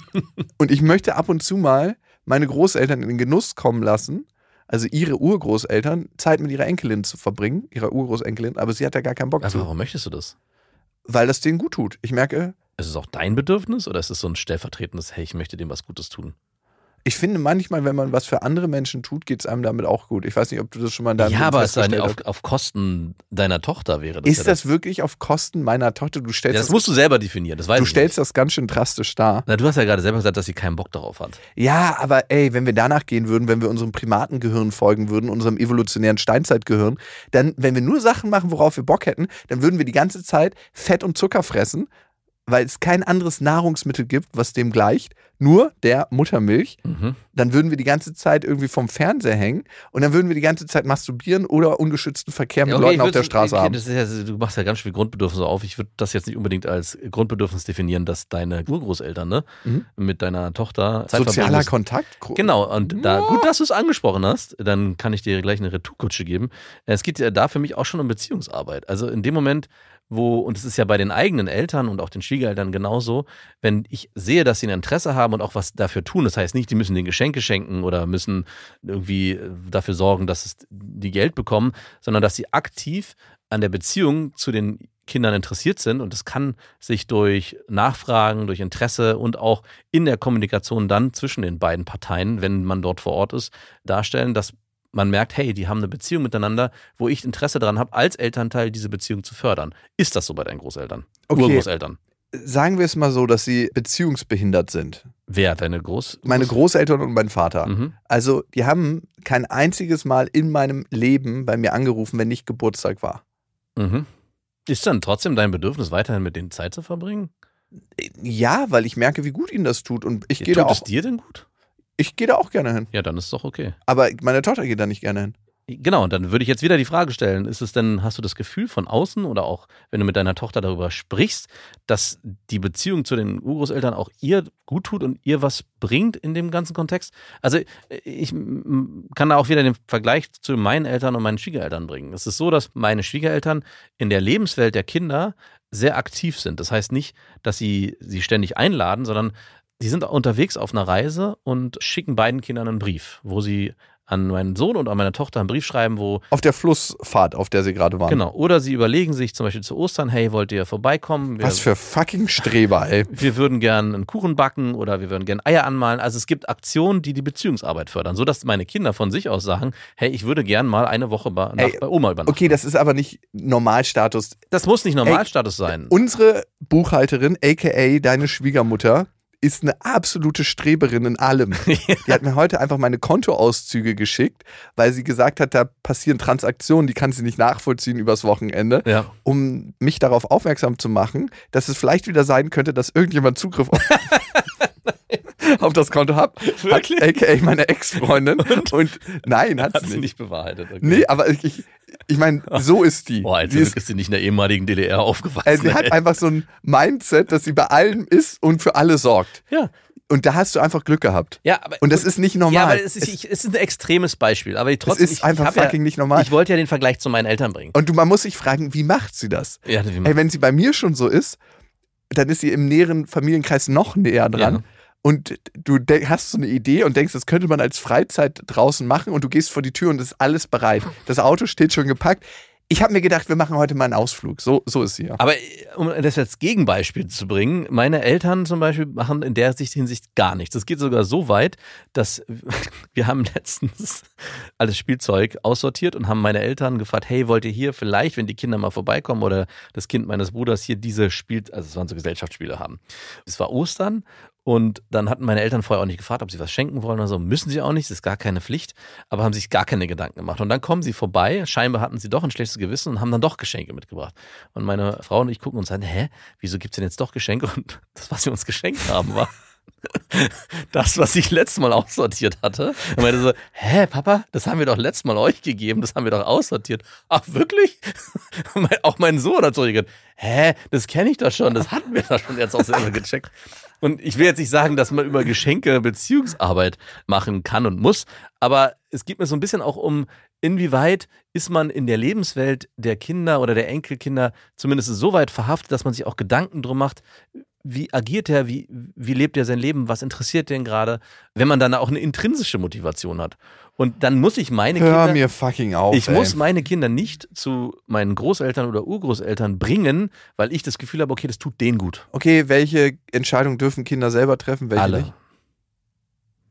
Und ich möchte ab und zu mal meine Großeltern in den Genuss kommen lassen, also ihre Urgroßeltern, Zeit mit ihrer Enkelin zu verbringen, ihrer Urgroßenkelin, aber sie hat da gar keinen Bock Also zu, warum möchtest du das? weil das denen gut tut. Ich merke, Ist es auch dein Bedürfnis oder ist es so ein stellvertretendes, hey, ich möchte dem was Gutes tun? Ich finde manchmal, wenn man was für andere Menschen tut, geht es einem damit auch gut. Ich weiß nicht, ob du das schon mal in deinem Ja, Leben aber es ist festgestellt auf, hast. auf Kosten deiner Tochter wäre das. Ist ja das wirklich auf Kosten meiner Tochter? Du stellst Ja, das das, musst du selber definieren, das weiß du ich stellst nicht. das ganz schön drastisch dar. Na, du hast ja gerade selber gesagt, dass sie keinen Bock darauf hat. Ja, aber ey, wenn wir danach gehen würden, wenn wir unserem Primatengehirn folgen würden, unserem evolutionären Steinzeitgehirn, dann, wenn wir nur Sachen machen, worauf wir Bock hätten, dann würden wir die ganze Zeit Fett und Zucker fressen, weil es kein anderes Nahrungsmittel gibt, was dem gleicht, nur der Muttermilch. Mhm. Dann würden wir die ganze Zeit irgendwie vom Fernseher hängen und dann würden wir die ganze Zeit masturbieren oder ungeschützten Verkehr mit Ja, okay, Leuten ich auf würd- der Straße okay, haben. das ist ja, du machst ja ganz viele Grundbedürfnisse auf. Ich würde das jetzt nicht unbedingt als Grundbedürfnis definieren, dass deine Urgroßeltern ne, Mhm. mit deiner Tochter Zeit verbringen Sozialer müssen. Kontakt? Genau, und da, gut, dass du es angesprochen hast, dann kann ich dir gleich eine Retourkutsche geben. Es geht ja da für mich auch schon um Beziehungsarbeit. Also in dem Moment, wo, und es ist ja bei den eigenen Eltern und auch den Schwiegereltern genauso, wenn ich sehe, dass sie ein Interesse haben und auch was dafür tun, das heißt nicht, die müssen den Geschenke schenken oder müssen irgendwie dafür sorgen, dass es die Geld bekommen, sondern dass sie aktiv an der Beziehung zu den Kindern interessiert sind und das kann sich durch Nachfragen, durch Interesse und auch in der Kommunikation dann zwischen den beiden Parteien, wenn man dort vor Ort ist, darstellen, dass man merkt, hey, die haben eine Beziehung miteinander, wo ich Interesse daran habe, als Elternteil diese Beziehung zu fördern. Ist das so bei deinen Großeltern? Okay. Urgroßeltern? Sagen wir es mal so, dass sie beziehungsbehindert sind. Wer? Deine Groß... Meine Großeltern und mein Vater. Mhm. Also, die haben kein einziges Mal in meinem Leben bei mir angerufen, wenn nicht Geburtstag war. Mhm. Ist dann trotzdem dein Bedürfnis, weiterhin mit denen Zeit zu verbringen? Ja, weil ich merke, wie gut ihnen das tut. Und ich gehe Tut da es auch, dir denn gut? ich gehe da auch gerne hin. Ja, dann ist es doch okay. Aber meine Tochter geht da nicht gerne hin. Genau, und dann würde ich jetzt wieder die Frage stellen, ist es denn, hast du das Gefühl von außen oder auch, wenn du mit deiner Tochter darüber sprichst, dass die Beziehung zu den Urgroßeltern auch ihr gut tut und ihr was bringt in dem ganzen Kontext? Also ich m, kann da auch wieder den Vergleich zu meinen Eltern und meinen Schwiegereltern bringen. Es ist so, dass meine Schwiegereltern in der Lebenswelt der Kinder sehr aktiv sind. Das heißt nicht, dass sie sie ständig einladen, sondern die sind unterwegs auf einer Reise und schicken beiden Kindern einen Brief, wo sie an meinen Sohn und an meine Tochter einen Brief schreiben, wo... Auf der Flussfahrt, auf der sie gerade waren. Genau. Oder sie überlegen sich zum Beispiel zu Ostern, hey, wollt ihr vorbeikommen? Wir, Was für fucking Streber, ey. wir würden gern einen Kuchen backen oder wir würden gern Eier anmalen. Also es gibt Aktionen, die die Beziehungsarbeit fördern, sodass meine Kinder von sich aus sagen, hey, ich würde gern mal eine Woche bei, nach, Ey, bei Oma übernachten. Okay, das ist aber nicht Normalstatus. Das muss nicht Normalstatus sein. Unsere Buchhalterin, aka deine Schwiegermutter, ist eine absolute Streberin in allem. Die hat mir heute einfach meine Kontoauszüge geschickt, weil sie gesagt hat, da passieren Transaktionen, die kann sie nicht nachvollziehen übers Wochenende, Ja. um mich darauf aufmerksam zu machen, dass es vielleicht wieder sein könnte, dass irgendjemand Zugriff auf, auf das Konto hat. Wirklich? Hat, aka meine Ex-Freundin. Und, und nein, hat, Hat sie sie nicht. nicht bewahrheitet. Okay. Nee, aber ich, ich, ich meine, so ist die. Boah, als sie ist, ist sie nicht in der ehemaligen D D R aufgewachsen. also sie hat ey. einfach so ein Mindset, dass sie bei allem ist und für alle sorgt. Ja. Und da hast du einfach Glück gehabt. Ja, aber, Und das ist nicht normal. Ja, aber es ist, Es- ich, es ist ein extremes Beispiel. Aber ich, trotzdem, ist ich, einfach ich hab fucking ja, nicht normal. Ich wollte ja den Vergleich zu meinen Eltern bringen. Und du, man muss sich fragen, wie macht sie das? Ja, wie Ey, wenn sie bei mir schon so ist, dann ist sie im näheren Familienkreis noch näher dran. Ja. Und du de- hast so eine Idee und denkst, das könnte man als Freizeit draußen machen und du gehst vor die Tür und es ist alles bereit. Das Auto steht schon gepackt. Ich habe mir gedacht, wir machen heute mal einen Ausflug. So, so ist sie ja. Aber um das als Gegenbeispiel zu bringen, meine Eltern zum Beispiel machen in der Sicht- Hinsicht gar nichts. Es geht sogar so weit, dass wir haben letztens alles Spielzeug aussortiert und haben meine Eltern gefragt, hey, wollt ihr hier vielleicht, wenn die Kinder mal vorbeikommen oder das Kind meines Bruders hier diese Spiel, also es waren so Gesellschaftsspiele haben. Es war Ostern und dann hatten meine Eltern vorher auch nicht gefragt, ob sie was schenken wollen oder so. Müssen sie auch nicht, das ist gar keine Pflicht, aber haben sich gar keine Gedanken gemacht. Und dann kommen sie vorbei, scheinbar hatten sie doch ein schlechtes Gewissen und haben dann doch Geschenke mitgebracht. Und meine Frau und ich gucken uns an, hä, wieso gibt es denn jetzt doch Geschenke? Und das, was sie uns geschenkt haben, war das, was ich letztes Mal aussortiert hatte. Und meinte so, hä, Papa, das haben wir doch letztes Mal euch gegeben, das haben wir doch aussortiert. Ach, wirklich? Und mein, auch mein Sohn hat zurückgehört, hä, das kenne ich doch schon, das hatten wir doch schon jetzt auch selber gecheckt. Und ich will jetzt nicht sagen, dass man über Geschenke Beziehungsarbeit machen kann und muss, aber es geht mir so ein bisschen auch um, inwieweit ist man in der Lebenswelt der Kinder oder der Enkelkinder zumindest so weit verhaftet, dass man sich auch Gedanken drum macht, wie agiert er, wie, wie lebt er sein Leben, was interessiert den gerade, wenn man dann auch eine intrinsische Motivation hat. Und dann muss ich meine Hör Kinder... mir fucking auf, Ich ey. muss meine Kinder nicht zu meinen Großeltern oder Urgroßeltern bringen, weil ich das Gefühl habe, okay, das tut denen gut. Okay, welche Entscheidung dürfen Kinder selber treffen, welche Alle. nicht?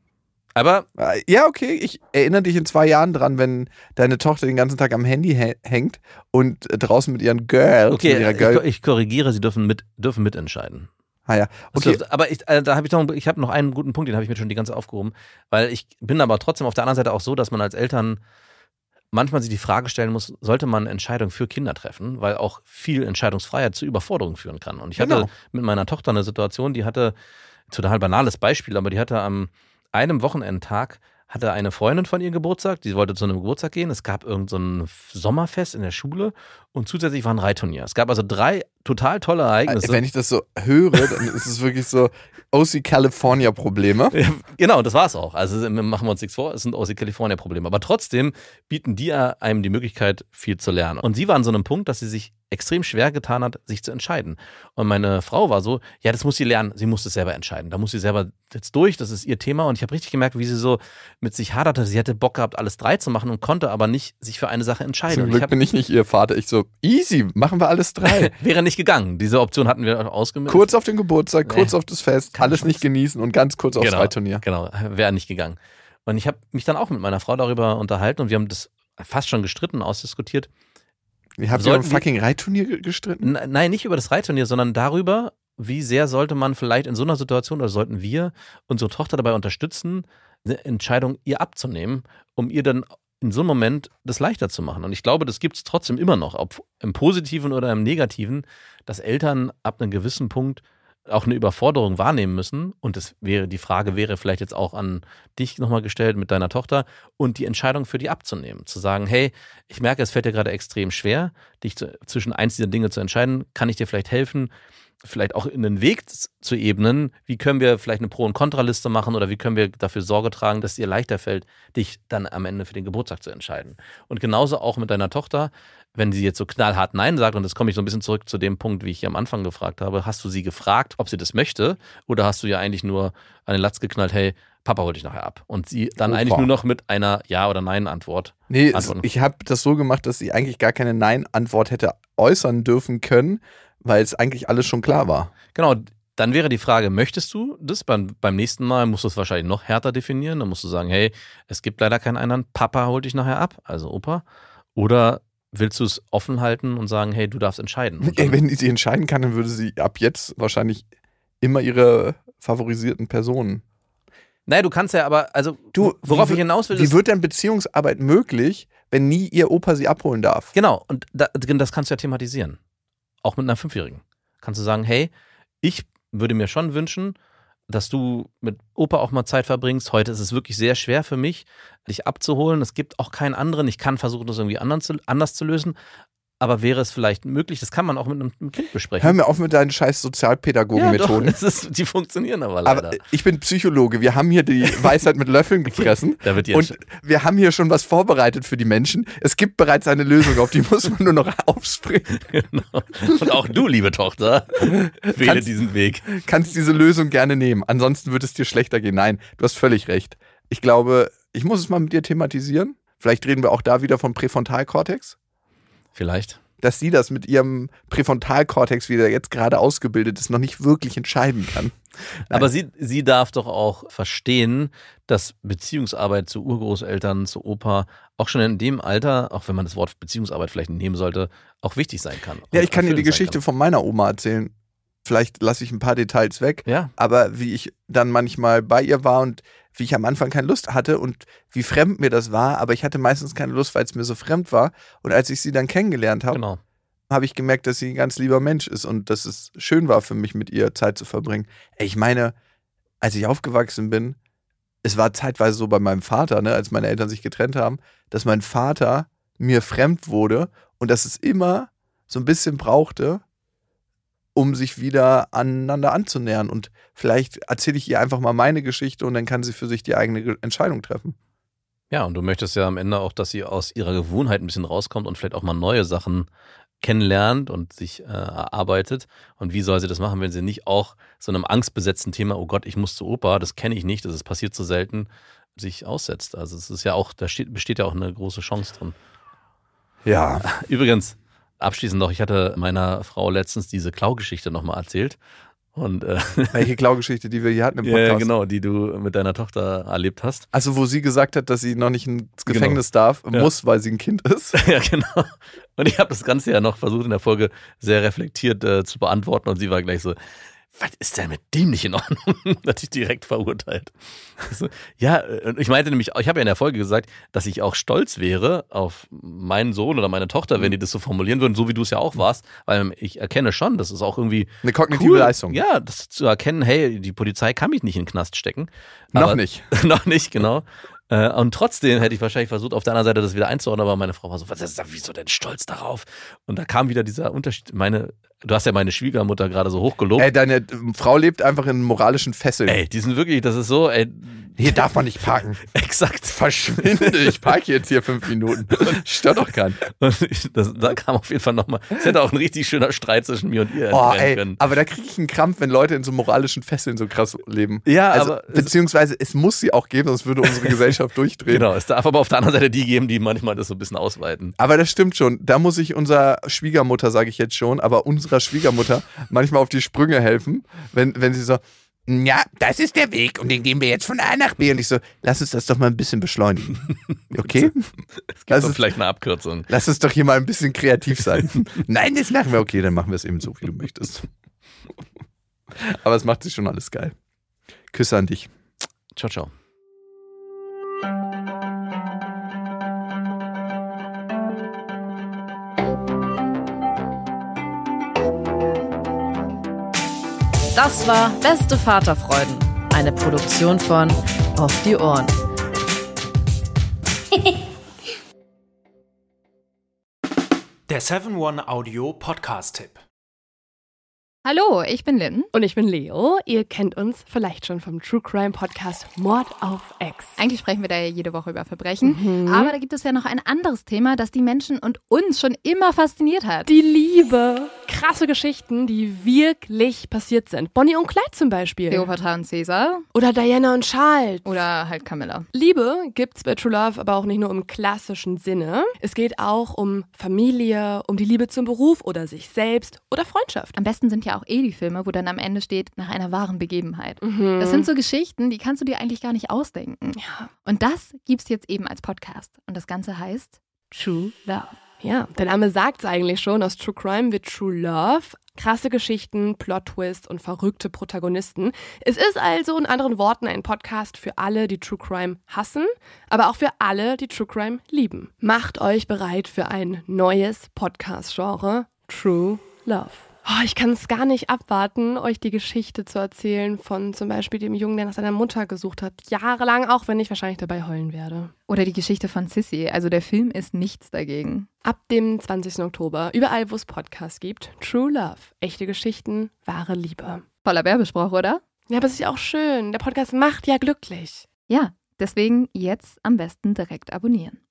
Aber Ja, okay, ich erinnere dich in zwei Jahren dran, wenn deine Tochter den ganzen Tag am Handy hä- hängt und draußen mit ihren Girls, mit ihrer okay, Girl. ich, ich korrigiere, sie dürfen mit dürfen mitentscheiden. Ah ja, Okay. okay. So, aber ich, äh, da habe ich noch, ich habe noch einen guten Punkt, den habe ich mir schon die ganze Zeit aufgehoben, weil ich bin aber trotzdem auf der anderen Seite auch so, dass man als Eltern manchmal sich die Frage stellen muss, sollte man Entscheidungen für Kinder treffen, weil auch viel Entscheidungsfreiheit zu Überforderung führen kann. Und ich hatte Genau. mit meiner Tochter eine Situation, die hatte, total banales Beispiel, aber die hatte am einem Wochenendtag hatte eine Freundin von ihr Geburtstag, die wollte zu einem Geburtstag gehen. Es gab irgend so ein Sommerfest in der Schule und zusätzlich war ein Reitturnier. Es gab also drei total tolle Ereignisse. Wenn ich das so höre, dann ist es wirklich so O C California Probleme. Ja, genau, das war's auch. Also machen wir uns nichts vor, es sind O C California Probleme. Aber trotzdem bieten die ja einem die Möglichkeit, viel zu lernen. Und sie war an so einem Punkt, dass sie sich extrem schwer getan hat, sich zu entscheiden. Und meine Frau war so, ja, das muss sie lernen, sie muss es selber entscheiden. Da muss sie selber jetzt durch, das ist ihr Thema. Und ich habe richtig gemerkt, wie sie so mit sich haderte. Sie hätte Bock gehabt, alles drei zu machen und konnte aber nicht sich für eine Sache entscheiden. Zum Und ich Glück hab, bin ich nicht ihr Vater. Ich so, easy, machen wir alles drei. wäre nicht gegangen. Diese Option hatten wir ausgemeldet. Kurz auf den Geburtstag, kurz auf das Fest, Keine alles Chance. nicht genießen und ganz kurz aufs Genau. Reitturnier. Genau, wäre nicht gegangen. Und ich habe mich dann auch mit meiner Frau darüber unterhalten und wir haben das fast schon gestritten, ausdiskutiert. Ihr habt ja Sollten ein wir- fucking Reitturnier ge- gestritten? N- Nein, nicht über das Reitturnier, sondern darüber, wie sehr sollte man vielleicht in so einer Situation oder sollten wir unsere Tochter dabei unterstützen, eine Entscheidung ihr abzunehmen, um ihr dann in so einem Moment das leichter zu machen. Und ich glaube, das gibt es trotzdem immer noch, ob im Positiven oder im Negativen, dass Eltern ab einem gewissen Punkt auch eine Überforderung wahrnehmen müssen. Und das wäre, die Frage wäre vielleicht jetzt auch an dich nochmal gestellt mit deiner Tochter und die Entscheidung für die abzunehmen. Zu sagen, hey, ich merke, es fällt dir gerade extrem schwer, dich zu, zwischen eins dieser Dinge zu entscheiden. Kann ich dir vielleicht helfen? Vielleicht auch in den Weg zu ebnen. Wie können wir vielleicht eine Pro- und Kontraliste machen oder wie können wir dafür Sorge tragen, dass es dir leichter fällt, dich dann am Ende für den Geburtstag zu entscheiden. Und genauso auch mit deiner Tochter, wenn sie jetzt so knallhart Nein sagt, und das komme ich so ein bisschen zurück zu dem Punkt, wie ich hier am Anfang gefragt habe, hast du sie gefragt, ob sie das möchte oder hast du ihr eigentlich nur an den Latz geknallt, hey, Papa holt dich nachher ab. Und sie dann Opa. eigentlich nur noch mit einer Ja- oder Nein-Antwort. Nee, es, Antworten. ich habe das so gemacht, dass sie eigentlich gar keine Nein-Antwort hätte äußern dürfen können, weil es eigentlich alles schon klar war. Genau, dann wäre die Frage, möchtest du das? Beim, beim nächsten Mal musst du es wahrscheinlich noch härter definieren. Dann musst du sagen, hey, es gibt leider keinen anderen, Papa holt dich nachher ab, also Opa. Oder willst du es offen halten und sagen, hey, du darfst entscheiden? Und Ey, dann, wenn sie entscheiden kann, dann würde sie ab jetzt wahrscheinlich immer ihre favorisierten Personen. naja, du kannst ja aber, also Du, worauf wie ich wür- hinaus will, Wie ist, wird denn Beziehungsarbeit möglich, wenn nie ihr Opa sie abholen darf? genau, und da, das kannst du ja thematisieren. Auch mit einer Fünfjährigen. Kannst du sagen, hey, ich würde mir schon wünschen, dass du mit Opa auch mal Zeit verbringst. Heute ist es wirklich sehr schwer für mich, dich abzuholen. Es gibt auch keinen anderen. Ich kann versuchen, das irgendwie anders zu, anders zu lösen. Aber wäre es vielleicht möglich, das kann man auch mit einem, einem Kind besprechen. Hör mir auf mit deinen scheiß ja, doch, Sozialpädagogen-Methoden. das ist, die funktionieren aber leider. Aber ich bin Psychologe. Wir haben hier die Weisheit mit Löffeln gefressen. Da wird die Und Entsch- wir haben hier schon was vorbereitet für die Menschen. Es gibt bereits eine Lösung, auf die muss man nur noch aufspringen. Genau. Und auch du, liebe Tochter, wähle Kannst- diesen Weg. Kannst diese Lösung gerne nehmen. Ansonsten wird es dir schlechter gehen. Nein, du hast völlig recht. Ich glaube, ich muss es mal mit dir thematisieren. Vielleicht reden wir auch da wieder vom Präfrontalkortex. Vielleicht. Dass sie das mit ihrem Präfrontalkortex, wie der jetzt gerade ausgebildet ist, noch nicht wirklich entscheiden kann. Aber sie, sie darf doch auch verstehen, dass Beziehungsarbeit zu Urgroßeltern, zu Opa, auch schon in dem Alter, auch wenn man das Wort Beziehungsarbeit vielleicht nicht nehmen sollte, auch wichtig sein kann. Ja, und ich kann dir die erfüllend sein Geschichte von meiner Oma erzählen. Vielleicht lasse ich ein paar Details weg. kann. Ja, Aber wie ich dann manchmal bei ihr war und wie ich am Anfang keine Lust hatte und wie fremd mir das war, aber ich hatte meistens keine Lust, weil es mir so fremd war. Und als ich sie dann kennengelernt habe, genau. habe ich gemerkt, dass sie ein ganz lieber Mensch ist und dass es schön war für mich, mit ihr Zeit zu verbringen. Ey, ich meine, als ich aufgewachsen bin, es war zeitweise so bei meinem Vater, ne, als meine Eltern sich getrennt haben, dass mein Vater mir fremd wurde und dass es immer so ein bisschen brauchte, um sich wieder aneinander anzunähern. Und vielleicht erzähle ich ihr einfach mal meine Geschichte und dann kann sie für sich die eigene Ge- Entscheidung treffen. Ja, und du möchtest ja am Ende auch, dass sie aus ihrer Gewohnheit ein bisschen rauskommt und vielleicht auch mal neue Sachen kennenlernt und sich äh, erarbeitet. Und wie soll sie das machen, wenn sie nicht auch so einem angstbesetzten Thema, oh Gott, ich muss zu Opa, das kenne ich nicht, das ist passiert so selten, sich aussetzt. Also es ist ja auch, da steht, besteht ja auch eine große Chance drin. Ja. Übrigens, abschließend noch, ich hatte meiner Frau letztens diese Klaugeschichte nochmal erzählt. Und, äh, Welche Klaugeschichte, die wir hier hatten im Podcast? ja, genau, die du mit deiner Tochter erlebt hast. Also wo sie gesagt hat, dass sie noch nicht ins Gefängnis genau. darf, ja. muss, weil sie ein Kind ist. Ja, genau. Und ich habe das Ganze ja noch versucht in der Folge sehr reflektiert äh, zu beantworten und sie war gleich so, was ist denn mit dem nicht in Ordnung? Hat sich direkt verurteilt. Also, ja, ich meinte nämlich, ich habe ja in der Folge gesagt, dass ich auch stolz wäre auf meinen Sohn oder meine Tochter, wenn die das so formulieren würden, so wie du es ja auch warst, weil ich erkenne schon, das ist auch irgendwie eine kognitive cool, Leistung. Ja, das zu erkennen, hey, die Polizei kann mich nicht in den Knast stecken. Noch nicht. Noch nicht, genau. Und trotzdem hätte ich wahrscheinlich versucht, auf der anderen Seite das wieder einzuordnen, aber meine Frau war so, was ist das, wieso denn stolz darauf? Und da kam wieder dieser Unterschied. Meine, du hast ja meine Schwiegermutter gerade so hochgelobt. Ey, deine Frau lebt einfach in moralischen Fesseln. Ey, die sind wirklich, das ist so, ey. Hier darf man nicht parken. Exakt. Verschwinde, ich parke jetzt hier fünf Minuten. Stört doch keinen. Und ich, das, da kam auf jeden Fall nochmal, es hätte auch ein richtig schöner Streit zwischen mir und ihr oh, entbrennen ey, können. Aber da kriege ich einen Krampf, wenn Leute in so moralischen Fesseln so krass leben. Ja, also, aber. Beziehungsweise, es muss sie auch geben, sonst würde unsere Gesellschaft durchdrehen. Genau, es darf aber auf der anderen Seite die geben, die manchmal das so ein bisschen ausweiten. Aber das stimmt schon. Da muss ich unserer Schwiegermutter, sage ich jetzt schon, aber unserer Schwiegermutter manchmal auf die Sprünge helfen, wenn, wenn sie so, ja, das ist der Weg und den gehen wir jetzt von A nach B. Und ich so, lass uns das doch mal ein bisschen beschleunigen. Okay? Es gibt doch vielleicht eine Abkürzung. Lass uns doch hier mal ein bisschen kreativ sein. Nein, das machen wir. Okay, dann machen wir es eben so, wie du möchtest. Aber es macht sich schon alles geil. Küsse an dich. Ciao, ciao. Das war Beste Vaterfreuden, eine Produktion von Auf die Ohren. Der seven one Audio Podcast-Tipp. Hallo, ich bin Lynn. Und ich bin Leo. Ihr kennt uns vielleicht schon vom True Crime Podcast Mord auf Ex. Eigentlich sprechen wir da ja jede Woche über Verbrechen. Mhm. Aber da gibt es ja noch ein anderes Thema, das die Menschen und uns schon immer fasziniert hat. Die Liebe. Krasse Geschichten, die wirklich passiert sind. Bonnie und Clyde zum Beispiel. Cleopatra und Caesar. Oder Diana und Charles. Oder halt Camilla. Liebe gibt's bei True Love aber auch nicht nur im klassischen Sinne. Es geht auch um Familie, um die Liebe zum Beruf oder sich selbst oder Freundschaft. Am besten sind ja auch eh die Filme, wo dann am Ende steht, nach einer wahren Begebenheit. Mhm. Das sind so Geschichten, die kannst du dir eigentlich gar nicht ausdenken. Ja. Und das gibt's jetzt eben als Podcast. Und das Ganze heißt True Love. Ja, der Name sagt's eigentlich schon, aus True Crime wird True Love. Krasse Geschichten, Plot-Twists und verrückte Protagonisten. Es ist also in anderen Worten ein Podcast für alle, die True Crime hassen, aber auch für alle, die True Crime lieben. Macht euch bereit für ein neues Podcast-Genre, True Love. Oh, ich kann es gar nicht abwarten, euch die Geschichte zu erzählen von zum Beispiel dem Jungen, der nach seiner Mutter gesucht hat. Jahrelang, auch wenn ich wahrscheinlich dabei heulen werde. Oder die Geschichte von Sissy. Also der Film ist nichts dagegen. Ab dem zwanzigsten Oktober, überall wo es Podcasts gibt, True Love. Echte Geschichten, wahre Liebe. Voller Werbespruch, oder? Ja, aber es ist ja auch schön. Der Podcast macht ja glücklich. Ja, deswegen jetzt am besten direkt abonnieren.